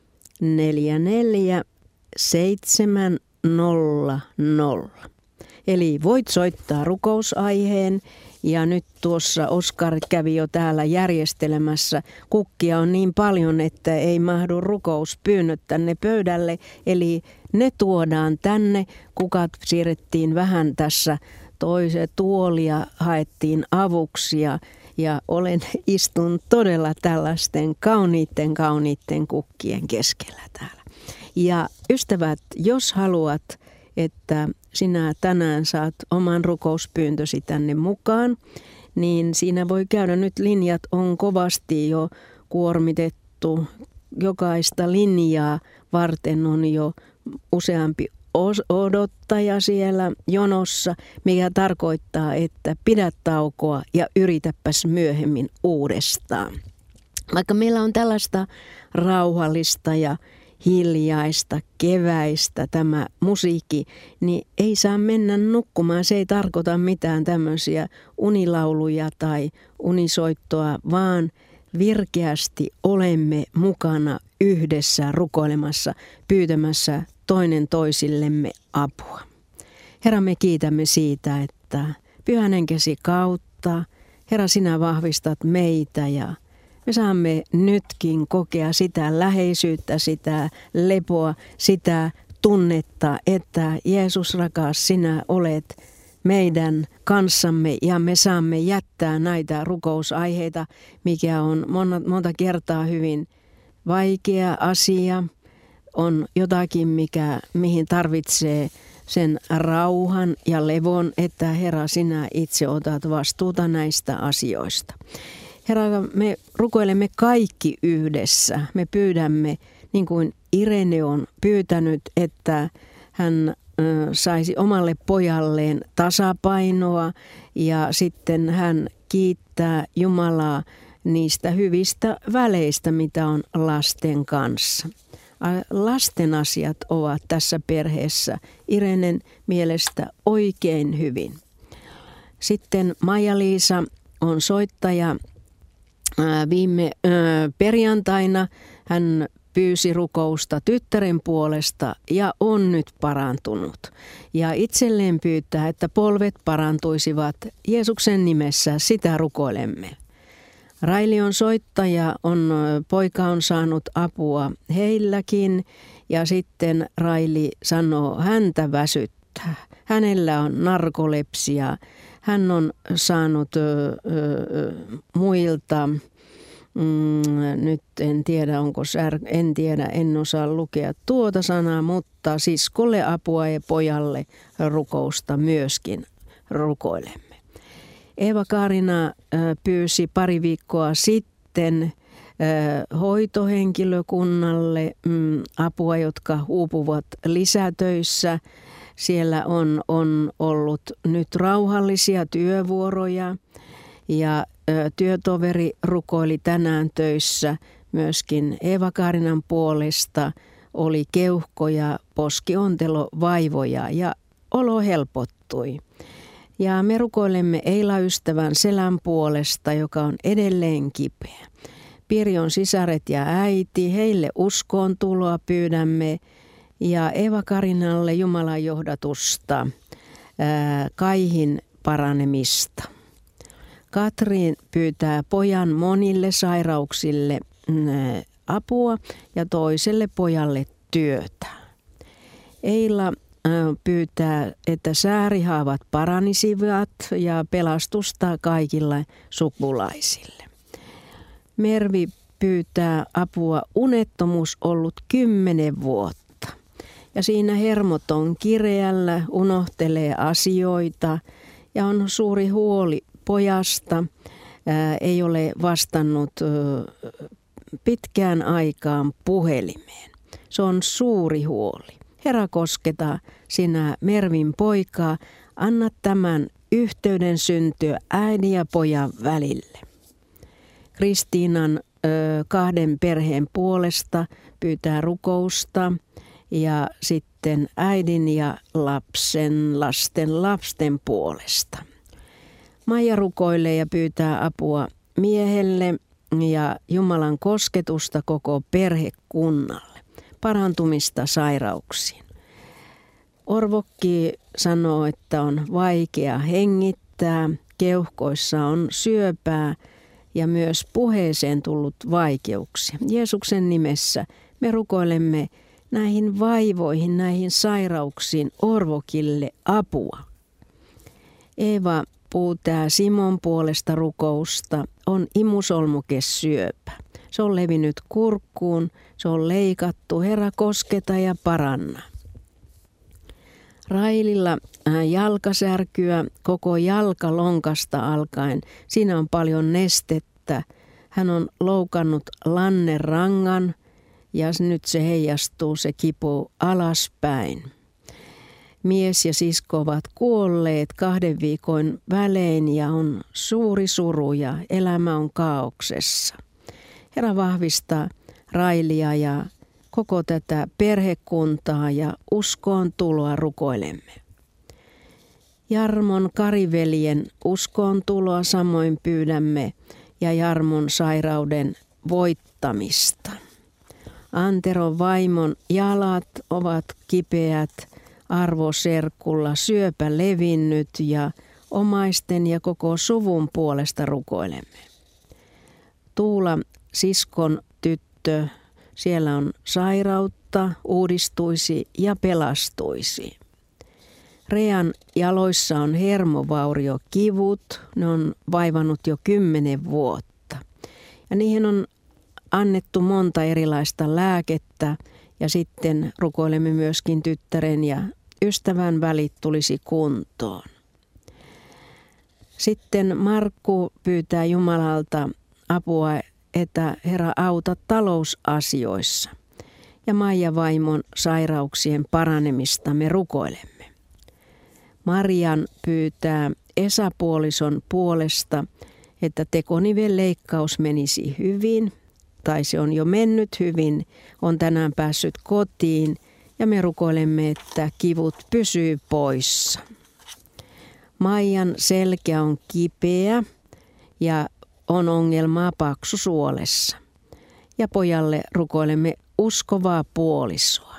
neljä neljä seitsemän nolla nolla. Eli voit soittaa rukousaiheen ja nyt tuossa Oskar kävi jo täällä järjestelemässä. Kukkia on niin paljon, että ei mahdu rukouspyynnöt tänne pöydälle. Eli ne tuodaan tänne. Kukat siirrettiin vähän tässä toiseen tuolia, haettiin avuksia ja olen istun todella tällaisten kauniitten kauniitten kukkien keskellä täällä. Ja ystävät, jos haluat, että sinä tänään saat oman rukouspyyntösi tänne mukaan, niin siinä voi käydä nyt linjat on kovasti jo kuormitettu. Jokaista linjaa varten on jo useampi odottaja siellä jonossa, mikä tarkoittaa, että pidä taukoa ja yritäpäs myöhemmin uudestaan. Vaikka meillä on tällaista rauhallista ja hiljaista, keväistä tämä musiikki, niin ei saa mennä nukkumaan. Se ei tarkoita mitään tämmöisiä unilauluja tai unisoittoa, vaan virkeästi olemme mukana yhdessä rukoilemassa, pyytämässä toinen toisillemme apua. Herra, me kiitämme siitä, että Pyhän Henkesi kautta, Herra, sinä vahvistat meitä ja me saamme nytkin kokea sitä läheisyyttä, sitä lepoa, sitä tunnetta, että Jeesus rakas, sinä olet meidän kanssamme ja me saamme jättää näitä rukousaiheita, mikä on monta, monta kertaa hyvin vaikea asia, on jotakin, mikä, mihin tarvitsee sen rauhan ja levon, että Herra, sinä itse otat vastuuta näistä asioista. Herra, me rukoilemme kaikki yhdessä. Me pyydämme, niin kuin Irene on pyytänyt, että hän saisi omalle pojalleen tasapainoa ja sitten hän kiittää Jumalaa niistä hyvistä väleistä, mitä on lasten kanssa. Lasten asiat ovat tässä perheessä Irenen mielestä oikein hyvin. Sitten Maija-Liisa on soittaja. Viime perjantaina hän pyysi rukousta tyttären puolesta ja on nyt parantunut. Ja itselleen pyytää, että polvet parantuisivat Jeesuksen nimessä, sitä rukoilemme. Raili on soittaja, on, poika on saanut apua heilläkin ja sitten Raili sanoo, häntä väsyttää. Hänellä on narkolepsia, hän on saanut ö, ö, muilta. Mm, nyt en tiedä, onko sär, en tiedä, en osaa lukea tuota sanaa, mutta siskolle apua ja pojalle rukousta myöskin rukoilemme. Eeva-Kaarina pyysi pari viikkoa sitten hoitohenkilökunnalle mm, apua, jotka uupuvat lisätöissä. Siellä on, on ollut nyt rauhallisia työvuoroja ja työtoveri rukoili tänään töissä myöskin Eeva-Kaarinan puolesta. Oli keuhkoja, poskiontelovaivoja ja olo helpottui. Ja me rukoilemme Eila-ystävän Selän puolesta, joka on edelleen kipeä. Pirjon sisaret ja äiti, heille uskoon tuloa pyydämme ja Eeva-Karinalle Jumalan johdatusta, ää, Kaihin paranemista. Katriin pyytää pojan monille sairauksille apua ja toiselle pojalle työtä. Eila pyytää, että säärihaavat paranisivat ja pelastusta kaikille sukulaisille. Mervi pyytää apua, unettomuus ollut kymmenen vuotta. Ja siinä hermot on kireällä, unohtelee asioita ja on suuri huoli pojasta. Ää, ei ole vastannut ä, pitkään aikaan puhelimeen. Se on suuri huoli. Herra, kosketa sinä Mervin poikaa, anna tämän yhteyden syntyä äidin ja pojan välille. Kristiinan ö, kahden perheen puolesta pyytää rukousta ja sitten äidin ja lapsen, lasten, lasten puolesta. Maija rukoilee ja pyytää apua miehelle ja Jumalan kosketusta koko perhekunnalle, parantumista sairauksiin. Orvokki sanoo, että on vaikea hengittää, keuhkoissa on syöpää ja myös puheeseen tullut vaikeuksia. Jeesuksen nimessä me rukoilemme näihin vaivoihin, näihin sairauksiin Orvokille apua. Eeva pyytää Simon puolesta rukousta, on imusolmukesyöpä. Se on levinnyt kurkkuun, se on leikattu, Herra kosketa ja paranna. Raililla jalkasärkyä koko jalkalonkasta alkaen. Siinä on paljon nestettä. Hän on loukannut lannerangan ja nyt se heijastuu, se kipu alaspäin. Mies ja sisko ovat kuolleet kahden viikon välein ja on suuri suru ja elämä on kaauksessa. Herra vahvistaa Railia ja koko tätä perhekuntaa ja uskoon tuloa rukoilemme. Jarmon Kariveljen uskoon tuloa samoin pyydämme ja Jarmon sairauden voittamista. Anteron vaimon jalat ovat kipeät arvoserkulla, syöpä levinnyt ja omaisten ja koko suvun puolesta rukoilemme. Tuula, siskon tyttö, siellä on sairautta, uudistuisi ja pelastuisi. Rean jaloissa on hermovauriokivut, ne on vaivannut jo kymmenen vuotta. Ja niihin on annettu monta erilaista lääkettä ja sitten rukoilemme myöskin tyttären ja ystävän välit tulisi kuntoon. Sitten Markku pyytää Jumalalta apua, että Herra auta talousasioissa. Ja Maija vaimon sairauksien paranemista me rukoilemme. Marian pyytää Esa-puolison puolesta, että tekonivelleikkaus menisi hyvin, tai se on jo mennyt hyvin, on tänään päässyt kotiin, ja me rukoilemme, että kivut pysyy poissa. Maijan selkä on kipeä ja on ongelmaa paksusuolessa. Ja pojalle rukoilemme uskovaa puolisoa.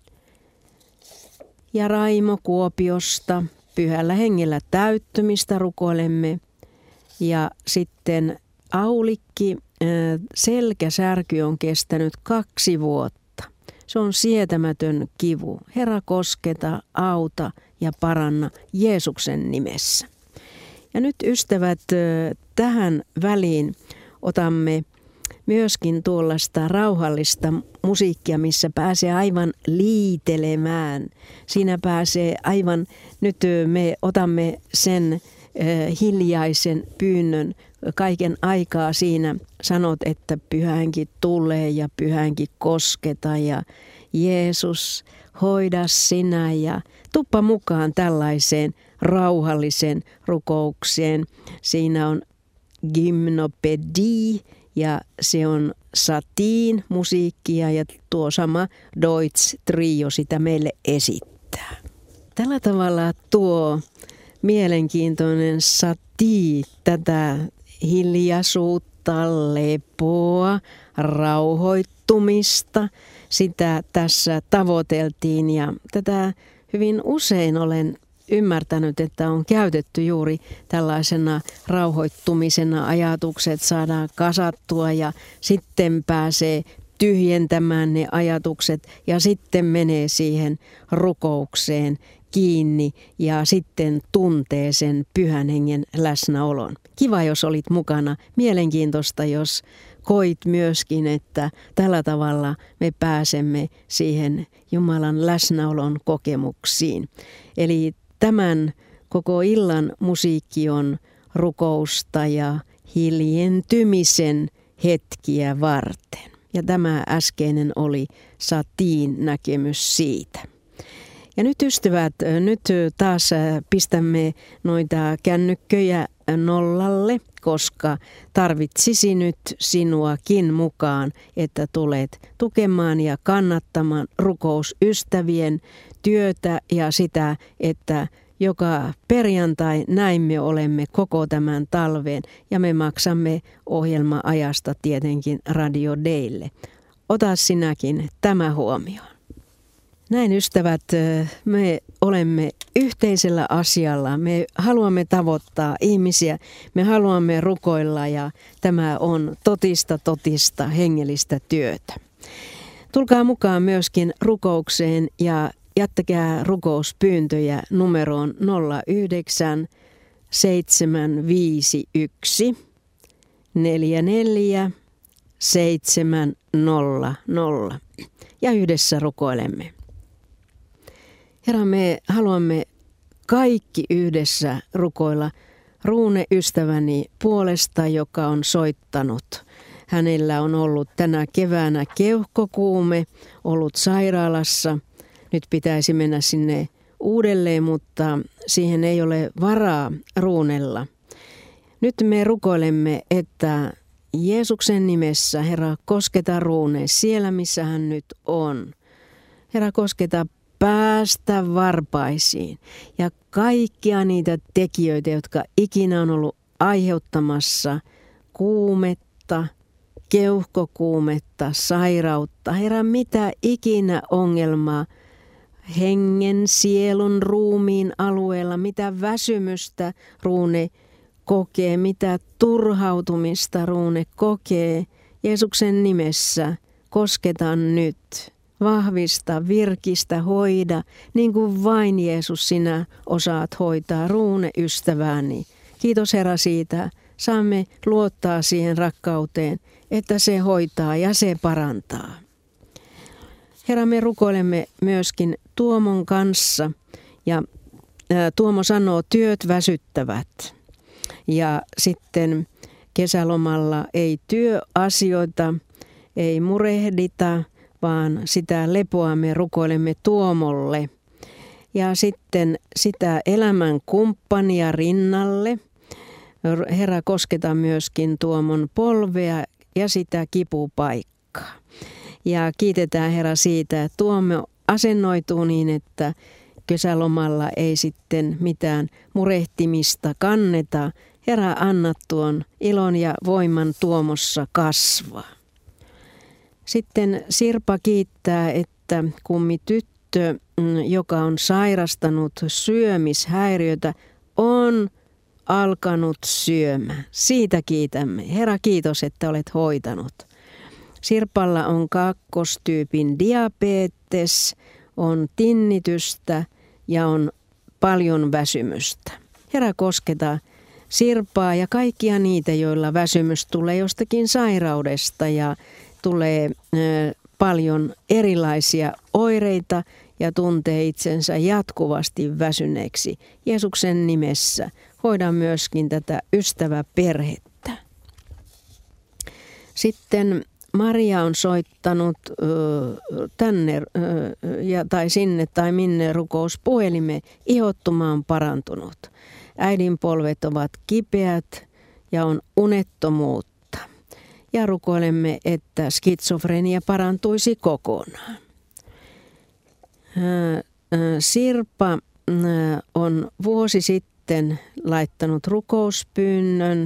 Ja Raimo Kuopiosta Pyhällä hengellä täyttymistä rukoilemme. Ja sitten Aulikki, selkäsärky on kestänyt kaksi vuotta. Se on sietämätön kivu. Herra, kosketa, auta ja paranna Jeesuksen nimessä. Ja nyt ystävät, tähän väliin otamme myöskin tuollaista rauhallista musiikkia, missä pääsee aivan liitelemään. Siinä pääsee aivan, nyt me otamme sen hiljaisen pyynnön kaiken aikaa siinä. Sanot, että pyhänkin tulee ja pyhänkin kosketa ja Jeesus, hoida sinä ja tuppa mukaan tällaiseen rauhallisen rukoukseen. Siinä on gymnopedi ja se on satiin musiikkia ja tuo sama Deutsch Trio sitä meille esittää. Tällä tavalla tuo mielenkiintoinen satii tätä hiljaisuutta, lepoa, rauhoittumista. Sitä tässä tavoiteltiin ja tätä hyvin usein olen ymmärtänyt, että on käytetty juuri tällaisena rauhoittumisena. Ajatukset saadaan kasattua ja sitten pääsee tyhjentämään ne ajatukset ja sitten menee siihen rukoukseen kiinni ja sitten tuntee sen pyhän hengen läsnäolon. Kiva, jos olit mukana. Mielenkiintoista, jos koit myöskin, että tällä tavalla me pääsemme siihen Jumalan läsnäolon kokemuksiin. Eli tämän koko illan musiikki on rukousta ja hiljentymisen hetkiä varten. Ja tämä äskeinen oli satiin näkemys siitä. Ja nyt ystävät, nyt taas pistämme noita kännykköjä nollalle, koska tarvitsisi nyt sinuakin mukaan, että tulet tukemaan ja kannattamaan rukousystävien työtä ja sitä, että joka perjantai näin me olemme koko tämän talven ja me maksamme ohjelma-ajasta tietenkin Radio Daylle. Ota sinäkin tämä huomioon. Näin ystävät, me olemme yhteisellä asialla. Me haluamme tavoittaa ihmisiä, me haluamme rukoilla ja tämä on totista totista hengellistä työtä. Tulkaa mukaan myöskin rukoukseen ja jättäkää rukouspyyntöjä numeroon nolla yhdeksän seitsemän viisi yksi neljä neljä seitsemän nolla nolla ja yhdessä rukoilemme. Herra, me haluamme kaikki yhdessä rukoilla Ruune ystäväni puolesta, joka on soittanut. Hänellä on ollut tänä keväänä keuhkokuume, ollut sairaalassa. Nyt pitäisi mennä sinne uudelleen, mutta siihen ei ole varaa Ruunella. Nyt me rukoilemme, että Jeesuksen nimessä, Herra, kosketa Ruune siellä, missä hän nyt on. Herra, kosketa päästä varpaisiin ja kaikkia niitä tekijöitä, jotka ikinä on ollut aiheuttamassa kuumetta, keuhkokuumetta, sairautta, Herra, mitä ikinä ongelmaa hengen, sielun, ruumiin alueella, mitä väsymystä Ruune kokee, mitä turhautumista Ruune kokee. Jeesuksen nimessä kosketaan nyt. Vahvista, virkistä, hoida, niin kuin vain Jeesus sinä osaat hoitaa, Ruune ystäväni. Kiitos Herra siitä. Saamme luottaa siihen rakkauteen, että se hoitaa ja se parantaa. Herra, me rukoilemme myöskin Tuomon kanssa ja ää, Tuomo sanoo, työt väsyttävät. Ja sitten kesälomalla ei työasioita, ei murehdita, vaan sitä lepoa me rukoilemme Tuomolle. Ja sitten sitä elämän kumppania rinnalle. Herra, kosketa myöskin Tuomon polvea ja sitä kipupaikkaa. Ja kiitetään Herra siitä, että Tuomo asennoituu niin, että kesälomalla ei sitten mitään murehtimista kanneta. Herra, anna tuon ilon ja voiman Tuomossa kasvaa. Sitten Sirpa kiittää, että kummi tyttö, joka on sairastanut syömishäiriötä, on alkanut syömään. Siitä kiitämme. Herra, kiitos, että olet hoitanut. Sirpalla on kakkostyypin diabetes, on tinnitystä ja on paljon väsymystä. Herra, kosketa Sirpaa ja kaikkia niitä, joilla väsymys tulee jostakin sairaudesta ja tulee ö, paljon erilaisia oireita ja tuntee itsensä jatkuvasti väsyneeksi. Jeesuksen nimessä hoida myöskin tätä ystäväperhettä. Sitten Maria on soittanut ö, tänne ö, ja, tai sinne tai minne rukouspuhelime. Ihottuma on parantunut. Äidin polvet ovat kipeät ja on unettomuutta. Ja rukoilemme, että skitsofrenia parantuisi kokonaan. Sirpa on vuosi sitten laittanut rukouspyynnön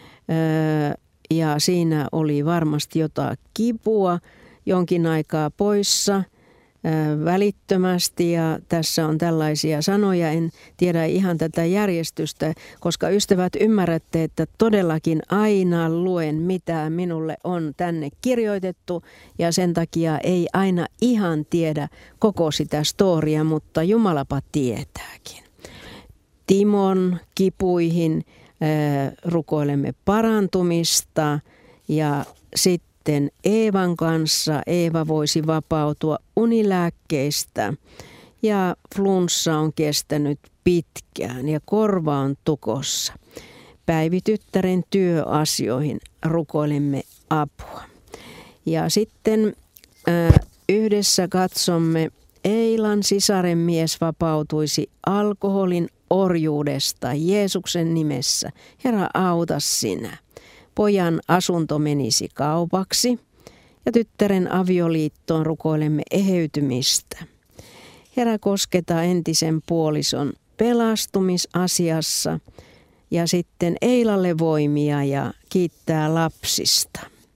ja siinä oli varmasti jotain kipua jonkin aikaa poissa välittömästi ja tässä on tällaisia sanoja, en tiedä ihan tätä järjestystä, koska ystävät ymmärrätte, että todellakin aina luen mitä minulle on tänne kirjoitettu ja sen takia ei aina ihan tiedä koko sitä storia, mutta Jumalapa tietääkin. Timon kipuihin äh, rukoilemme parantumista ja sitten Sitten Eevan kanssa Eeva voisi vapautua unilääkkeistä ja flunssa on kestänyt pitkään ja korva on tukossa. Päivityttären työasioihin rukoilemme apua. Ja sitten äh, yhdessä katsomme, Eilan sisaren mies vapautuisi alkoholin orjuudesta Jeesuksen nimessä. Herra, auta sinä. Pojan asunto menisi kaupaksi ja tyttären avioliittoon rukoilemme eheytymistä. Herra, kosketa entisen puolison pelastumisasiassa ja sitten Eilalle voimia ja kiittää lapsista.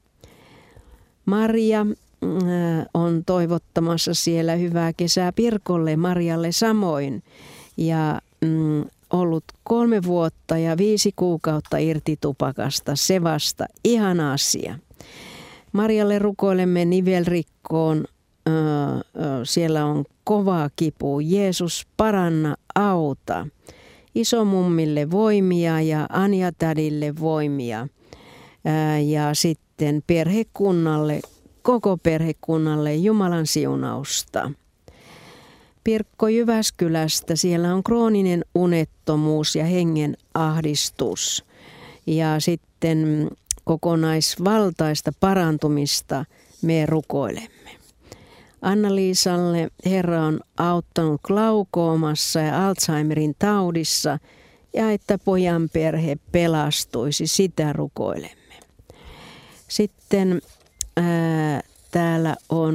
Maria on toivottamassa siellä hyvää kesää Pirkolle, Marialle samoin ja mm, ollut kolme vuotta ja viisi kuukautta irti tupakasta, se vasta ihana asia. Marjalle rukoilemme nivelrikkoon, öö, siellä on kovaa kipu, Jeesus paranna, auta. Isomummille voimia ja Anja-tädille voimia öö, ja sitten perhekunnalle, koko perhekunnalle Jumalan siunausta. Pirkko Jyväskylästä, siellä on krooninen unettomuus ja hengen ahdistus ja sitten kokonaisvaltaista parantumista me rukoilemme. Anna-Liisalle Herra on auttanut glaukoomassa ja Alzheimerin taudissa ja että pojan perhe pelastuisi, sitä rukoilemme. Sitten ää, täällä on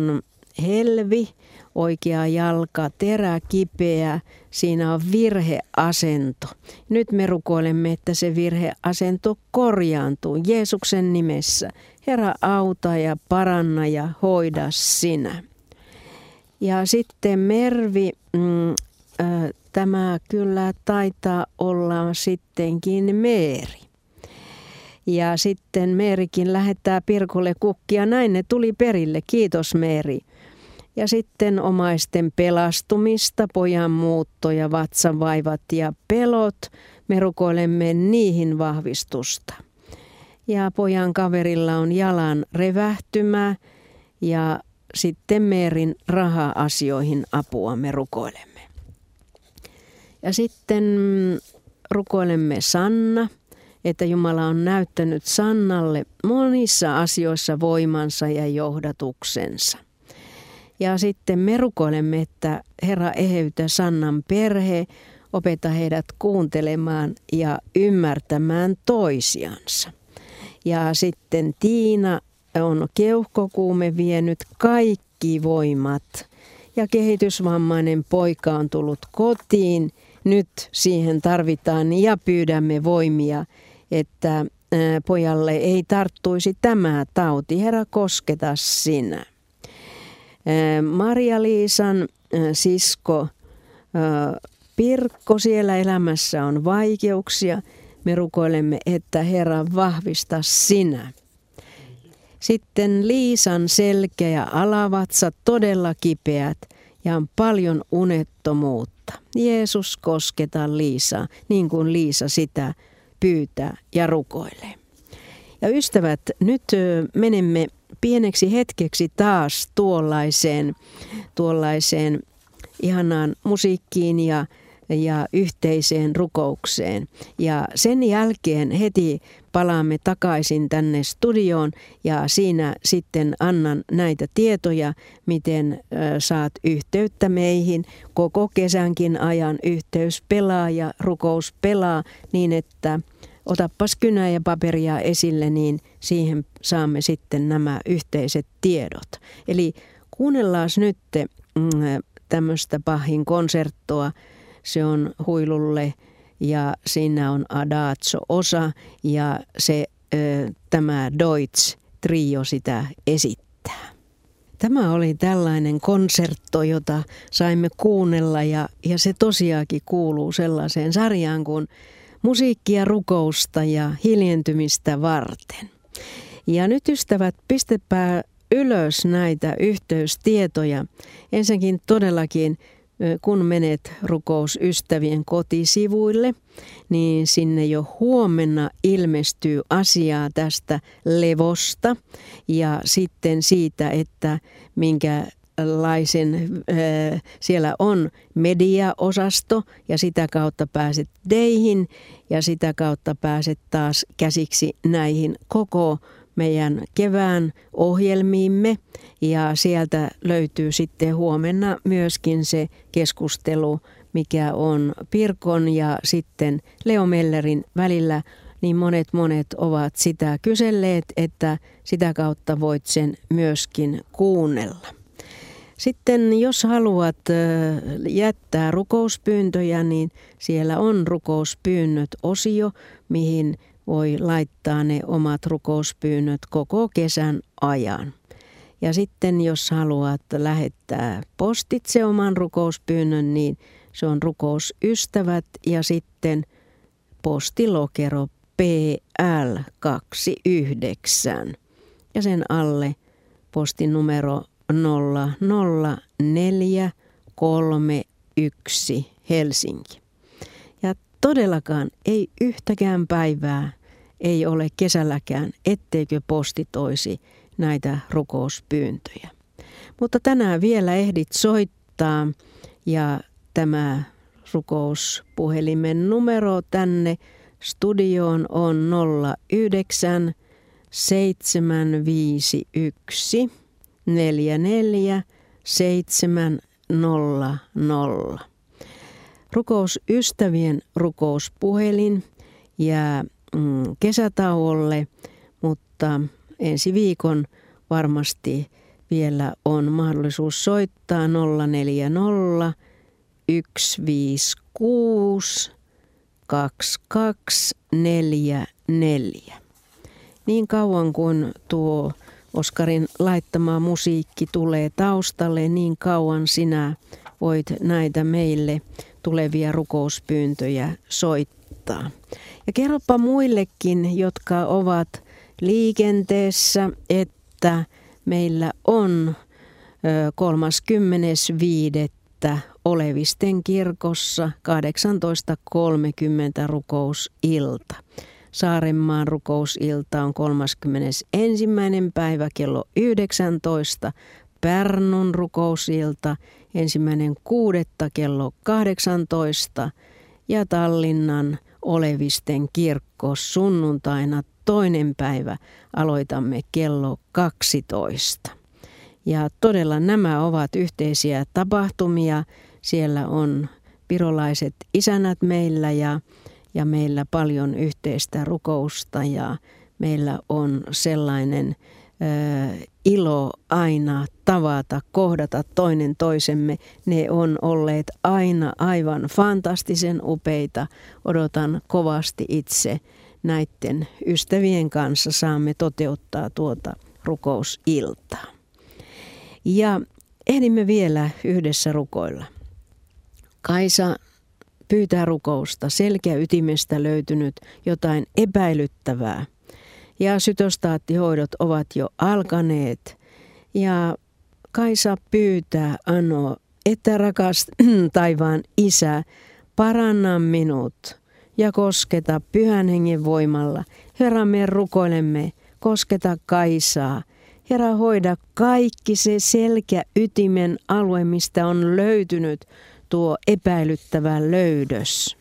helvi, oikea jalka, terä kipeä, siinä on virheasento. Nyt me rukoilemme, että se virheasento korjaantuu Jeesuksen nimessä. Herra, auta ja paranna ja hoida sinä. Ja sitten Mervi, mm, äh, tämä kyllä taitaa olla sittenkin Meeri. Ja sitten Meerikin lähettää Pirkolle kukkia. Näin ne tuli perille. Kiitos Meeri. Ja sitten omaisten pelastumista, pojan muuttoja, vatsavaivat ja pelot. Me rukoilemme niihin vahvistusta. Ja pojan kaverilla on jalan revähtymä ja sitten Meerin raha-asioihin apua me rukoilemme. Ja sitten rukoilemme Sanna, että Jumala on näyttänyt Sannalle monissa asioissa voimansa ja johdatuksensa. Ja sitten me rukoilemme, että Herra eheytä Sannan perhe, opeta heidät kuuntelemaan ja ymmärtämään toisiansa. Ja sitten Tiina on keuhkokuume vienyt kaikki voimat ja kehitysvammainen poika on tullut kotiin. Nyt siihen tarvitaan ja pyydämme voimia, että pojalle ei tarttuisi tämä tauti. Herra, kosketa sinä. Maria-Liisan sisko Pirkko, siellä elämässä on vaikeuksia. Me rukoilemme, että Herra, vahvista sinä. Sitten Liisan selkä ja alavatsa todella kipeät ja on paljon unettomuutta. Jeesus, kosketa Liisaa, niin kuin Liisa sitä pyytää ja rukoilee. Ja ystävät, nyt menemme pieneksi hetkeksi taas tuollaiseen, tuollaiseen ihanaan musiikkiin ja, ja yhteiseen rukoukseen. Ja sen jälkeen heti palaamme takaisin tänne studioon ja siinä sitten annan näitä tietoja, miten ö, saat yhteyttä meihin. Koko kesänkin ajan yhteys pelaa ja rukous pelaa niin, että otappas kynää ja paperia esille, niin siihen saamme sitten nämä yhteiset tiedot. Eli kuunnellaan nyt mm, tämmöistä Bachin konserttoa. Se on huilulle ja siinä on adagio-osa ja se, ö, tämä Deutsch-trio sitä esittää. Tämä oli tällainen konsertto, jota saimme kuunnella ja, ja se tosiaankin kuuluu sellaiseen sarjaan kuin musiikkia, rukousta ja hiljentymistä varten. Ja nyt ystävät, pistäpä ylös näitä yhteystietoja. Ensinnäkin todellakin, kun menet rukousystävien kotisivuille, niin sinne jo huomenna ilmestyy asiaa tästä levosta ja sitten siitä, että minkä laisen, äh, siellä on mediaosasto ja sitä kautta pääset deihin ja sitä kautta pääset taas käsiksi näihin koko meidän kevään ohjelmiimme ja sieltä löytyy sitten huomenna myöskin se keskustelu, mikä on Pirkon ja sitten Leo Mellerin välillä, niin monet monet ovat sitä kyselleet, että sitä kautta voit sen myöskin kuunnella. Sitten jos haluat jättää rukouspyyntöjä, niin siellä on rukouspyynnöt-osio, mihin voi laittaa ne omat rukouspyynnöt koko kesän ajan. Ja sitten jos haluat lähettää postitse oman rukouspyynnön, niin se on rukousystävät ja sitten postilokero P L kaksikymmentäyhdeksän ja sen alle postinumero nolla nolla neljä kolme yksi Helsinki. Ja todellakaan ei yhtäkään päivää ei ole kesälläkään, etteikö posti toisi näitä rukouspyyntöjä. Mutta tänään vielä ehdit soittaa ja tämä rukouspuhelimen numero tänne studioon on nolla yhdeksän seitsemän viisi yksi neljä neljä seitsemän nolla nolla. Rukousystävien rukouspuhelin jää mm, kesätauolle, mutta ensi viikon varmasti vielä on mahdollisuus soittaa nolla neljä nolla yksi viisi kuusi kaksi kaksi neljä neljä. Niin kauan kuin tuo Oskarin laittama musiikki tulee taustalle, niin kauan sinä voit näitä meille tulevia rukouspyyntöjä soittaa. Ja kerropa muillekin, jotka ovat liikenteessä, että meillä on kolmaskymmenes viidettä Olevisten kirkossa kahdeksantoista kolmekymmentä rukousilta. Saarenmaan rukousilta on kolmaskymmenesensimmäinen päivä kello yhdeksäntoista. Pärnun rukousilta ensimmäinen kuudetta kello kahdeksantoista. Ja Tallinnan Olevisten kirkko sunnuntaina toinen päivä aloitamme kello kaksitoista. Ja todella nämä ovat yhteisiä tapahtumia. Siellä on virolaiset isännät meillä ja, ja meillä paljon yhteistä rukousta ja meillä on sellainen ö, ilo aina tavata, kohdata toinen toisemme. Ne on olleet aina aivan fantastisen upeita. Odotan kovasti itse näiden ystävien kanssa saamme toteuttaa tuota rukousiltaa. Ja ehdimme vielä yhdessä rukoilla. Kaisa pyytää rukousta, selkäytimestä löytynyt jotain epäilyttävää. Ja sytostaattihoidot ovat jo alkaneet. Ja Kaisa pyytää, Ano, että rakas taivaan Isä, paranna minut ja kosketa Pyhän Hengen voimalla. Herra, me rukoilemme, kosketa Kaisaa. Herra, hoida kaikki se selkäytimen alue, mistä on löytynyt tuo epäilyttävä löydös.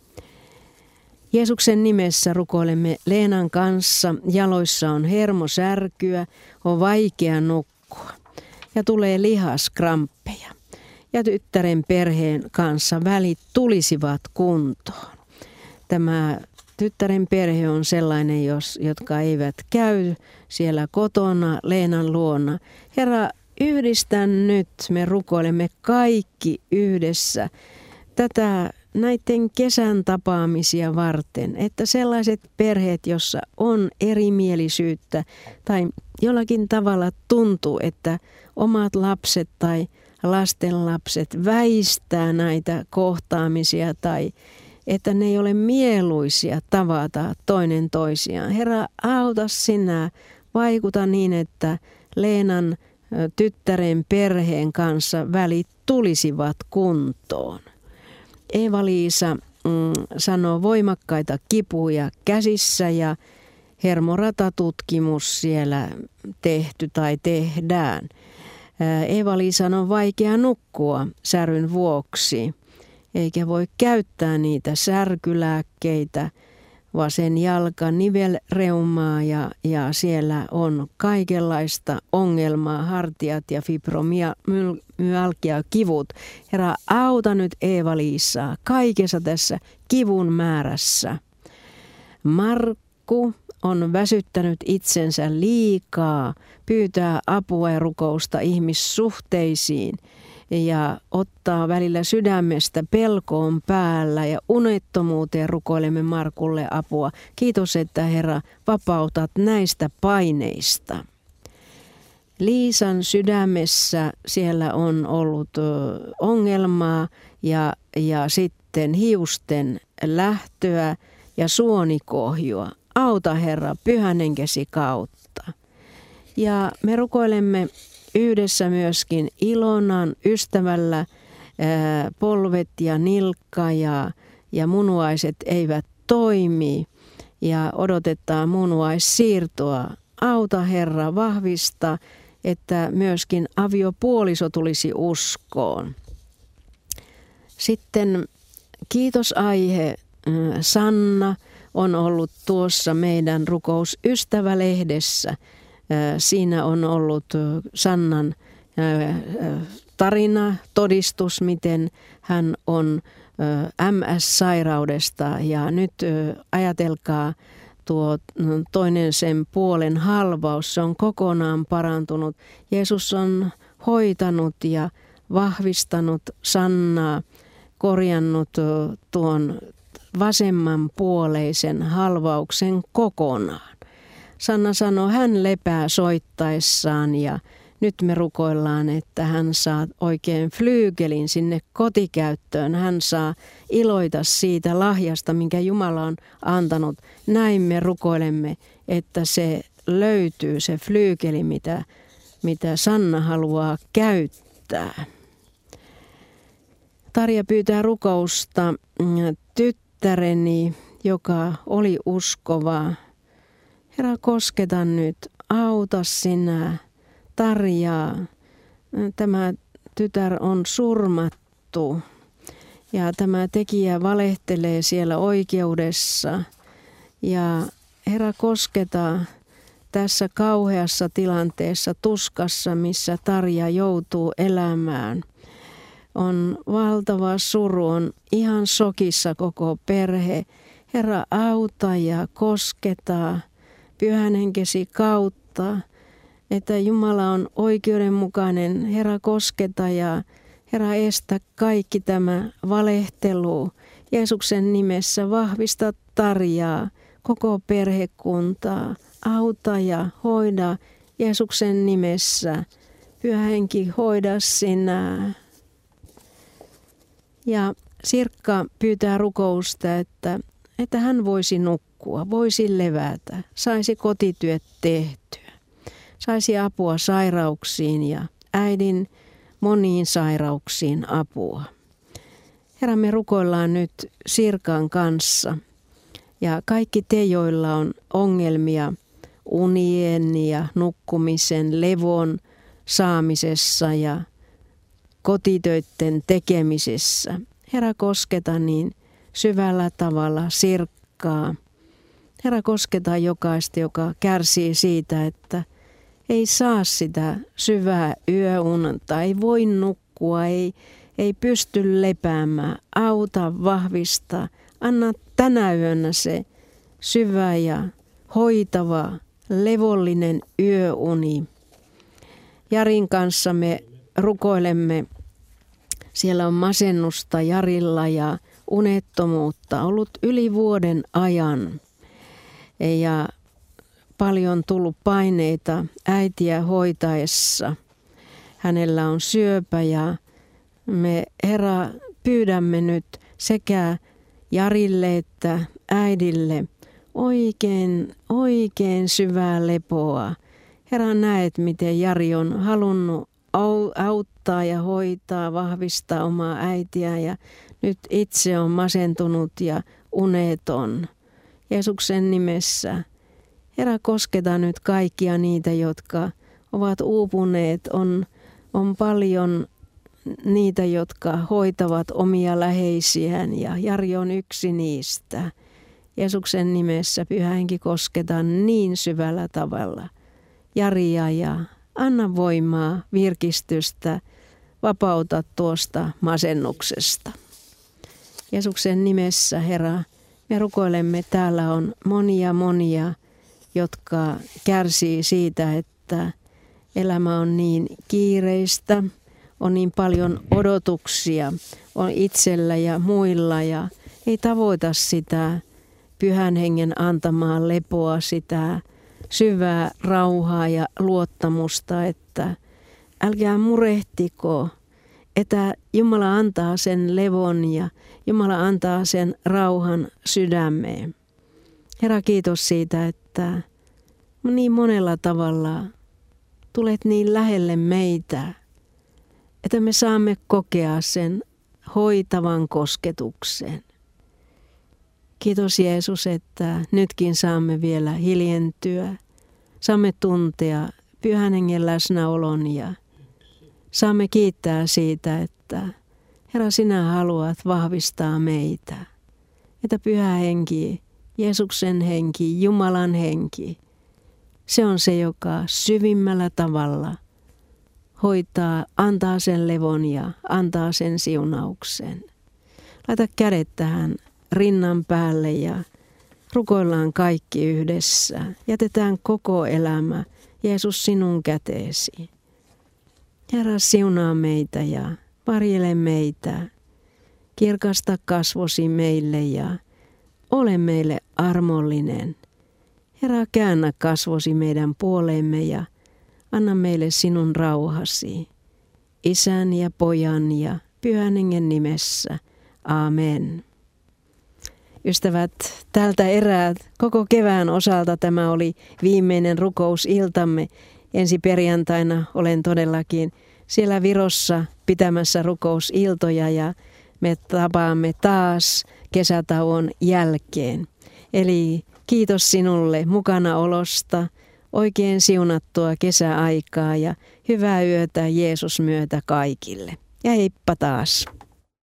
Jeesuksen nimessä rukoilemme Leenan kanssa. Jaloissa on hermosärkyä, on vaikea nukkua ja tulee lihaskramppeja. Ja tyttären perheen kanssa välit tulisivat kuntoon. Tämä tyttären perhe on sellainen, jos, jotka eivät käy siellä kotona Leenan luona. Herra, yhdistä nyt, me rukoilemme kaikki yhdessä tätä näiden kesän tapaamisia varten, että sellaiset perheet, jossa on erimielisyyttä tai jollakin tavalla tuntuu, että omat lapset tai lastenlapset väistää näitä kohtaamisia tai että ne ei ole mieluisia tavata toinen toisiaan. Herra, auta sinä, vaikuta niin, että Leenan tyttären perheen kanssa välit tulisivat kuntoon. Eeva-Liisa mm, sanoo voimakkaita kipuja käsissä ja hermoratatutkimus siellä tehty tai tehdään. Eeva-Liisan on vaikea nukkua säryn vuoksi, eikä voi käyttää niitä särkylääkkeitä. Vasen jalka, nivelreumaa ja, ja siellä on kaikenlaista ongelmaa, hartiat ja fibromyalgia, kivut. Herra, auta nyt Eeva-Liisaa kaikessa tässä kivun määrässä. Markku on väsyttänyt itsensä liikaa, pyytää apua ja rukousta ihmissuhteisiin ja ottaa välillä sydämestä pelkoon päällä ja unettomuuteen rukoilemme Markulle apua. Kiitos, että Herra vapautat näistä paineista. Liisan sydämessä siellä on ollut ongelmaa ja, ja sitten hiusten lähtöä ja suonikohjua. Auta Herra Pyhän Henkesi kautta. Ja me rukoilemme yhdessä myöskin Ilonan ystävällä ää, polvet ja nilkka ja, ja munuaiset eivät toimi ja odotetaan munuaissiirtoa. Auta Herra, vahvista, että myöskin aviopuoliso tulisi uskoon. Sitten kiitosaihe Sanna on ollut tuossa meidän rukousystävälehdessä. Siinä on ollut Sannan tarina, todistus, miten hän on M S-sairaudesta ja nyt ajatelkaa tuo toinen sen puolen halvaus, se on kokonaan parantunut. Jeesus on hoitanut ja vahvistanut Sannaa, korjannut tuon vasemman puoleisen halvauksen kokonaan. Sanna sanoi, hän lepää soittaessaan ja nyt me rukoillaan, että hän saa oikein flyygelin sinne kotikäyttöön. Hän saa iloita siitä lahjasta, minkä Jumala on antanut. Näin me rukoilemme, että se löytyy, se flyygeli, mitä, mitä Sanna haluaa käyttää. Tarja pyytää rukousta tyttäreni, joka oli uskova. Herra, kosketa nyt, auta sinä Tarjaa. Tämä tytär on surmattu ja tämä tekijä valehtelee siellä oikeudessa. Ja Herra, kosketa tässä kauheassa tilanteessa, tuskassa, missä Tarja joutuu elämään. On valtava suru, on ihan sokissa koko perhe. Herra, auta ja kosketa Pyhän Henkesi kautta, että Jumala on oikeudenmukainen. Herra, kosketa ja Herra, estä kaikki tämä valehtelu. Jeesuksen nimessä vahvista Tarjaa, koko perhekuntaa. Auta ja hoida Jeesuksen nimessä. Pyhä Henki, hoida sinä. Ja Sirkka pyytää rukousta, että, että hän voisi nukkua, voisi levätä, saisi kotityöt tehtyä, saisi apua sairauksiin ja äidin moniin sairauksiin apua. Herra, me rukoillaan nyt Sirkan kanssa ja kaikki te, joilla on ongelmia unien ja nukkumisen, levon saamisessa ja kotitöiden tekemisessä. Herra, kosketa niin syvällä tavalla Sirkkaa. Herra, kosketa jokaista, joka kärsii siitä, että ei saa sitä syvää yöunta, ei voi nukkua, ei, ei pysty lepäämään. Auta, vahvista, anna tänä yönä se syvä ja hoitava, levollinen yöuni. Jarin kanssa me rukoilemme. Siellä on masennusta Jarilla ja unettomuutta ollut yli vuoden ajan. Ja paljon tullut paineita äitiä hoitaessa. Hänellä on syöpä ja me, Herra, pyydämme nyt sekä Jarille että äidille oikein, oikein syvää lepoa. Herra, näet, miten Jari on halunnut auttaa ja hoitaa, vahvistaa omaa äitiä ja nyt itse on masentunut ja uneton. Jeesuksen nimessä, Herra, kosketa nyt kaikkia niitä, jotka ovat uupuneet. On, on paljon niitä, jotka hoitavat omia läheisiään ja Jari on yksi niistä. Jeesuksen nimessä, Pyhä Henki, kosketa niin syvällä tavalla Jaria ja anna voimaa, virkistystä, vapauta tuosta masennuksesta. Jeesuksen nimessä, Herra, me rukoilemme, täällä on monia monia, jotka kärsii siitä, että elämä on niin kiireistä, on niin paljon odotuksia, on itsellä ja muilla ja ei tavoita sitä Pyhän Hengen antamaa lepoa, sitä syvää rauhaa ja luottamusta, että älkää murehtiko, että Jumala antaa sen levon ja Jumala antaa sen rauhan sydämeen. Herra, kiitos siitä, että niin monella tavalla tulet niin lähelle meitä, että me saamme kokea sen hoitavan kosketuksen. Kiitos Jeesus, että nytkin saamme vielä hiljentyä, saamme tuntea Pyhän Hengen läsnäolon ja saamme kiittää siitä, että Herra, sinä haluat vahvistaa meitä, että Pyhä Henki, Jeesuksen henki, Jumalan henki, se on se, joka syvimmällä tavalla hoitaa, antaa sen levon ja antaa sen siunauksen. Laita kädet tähän rinnan päälle ja rukoillaan kaikki yhdessä. Jätetään koko elämä, Jeesus, sinun käteesi. Herra, siunaa meitä ja varjele meitä. Kirkasta kasvosi meille ja ole meille armollinen. Herra, käännä kasvosi meidän puoleemme ja anna meille sinun rauhasi. Isän ja Pojan ja Pyhän Hengen nimessä. Amen. Ystävät, tältä erää koko kevään osalta tämä oli viimeinen rukousiltamme. Ensi perjantaina olen todellakin siellä Virossa pitämässä rukousiltoja ja me tapaamme taas kesätauon jälkeen. Eli kiitos sinulle mukanaolosta, oikein siunattua kesäaikaa ja hyvää yötä Jeesus myötä kaikille. Ja heippa taas.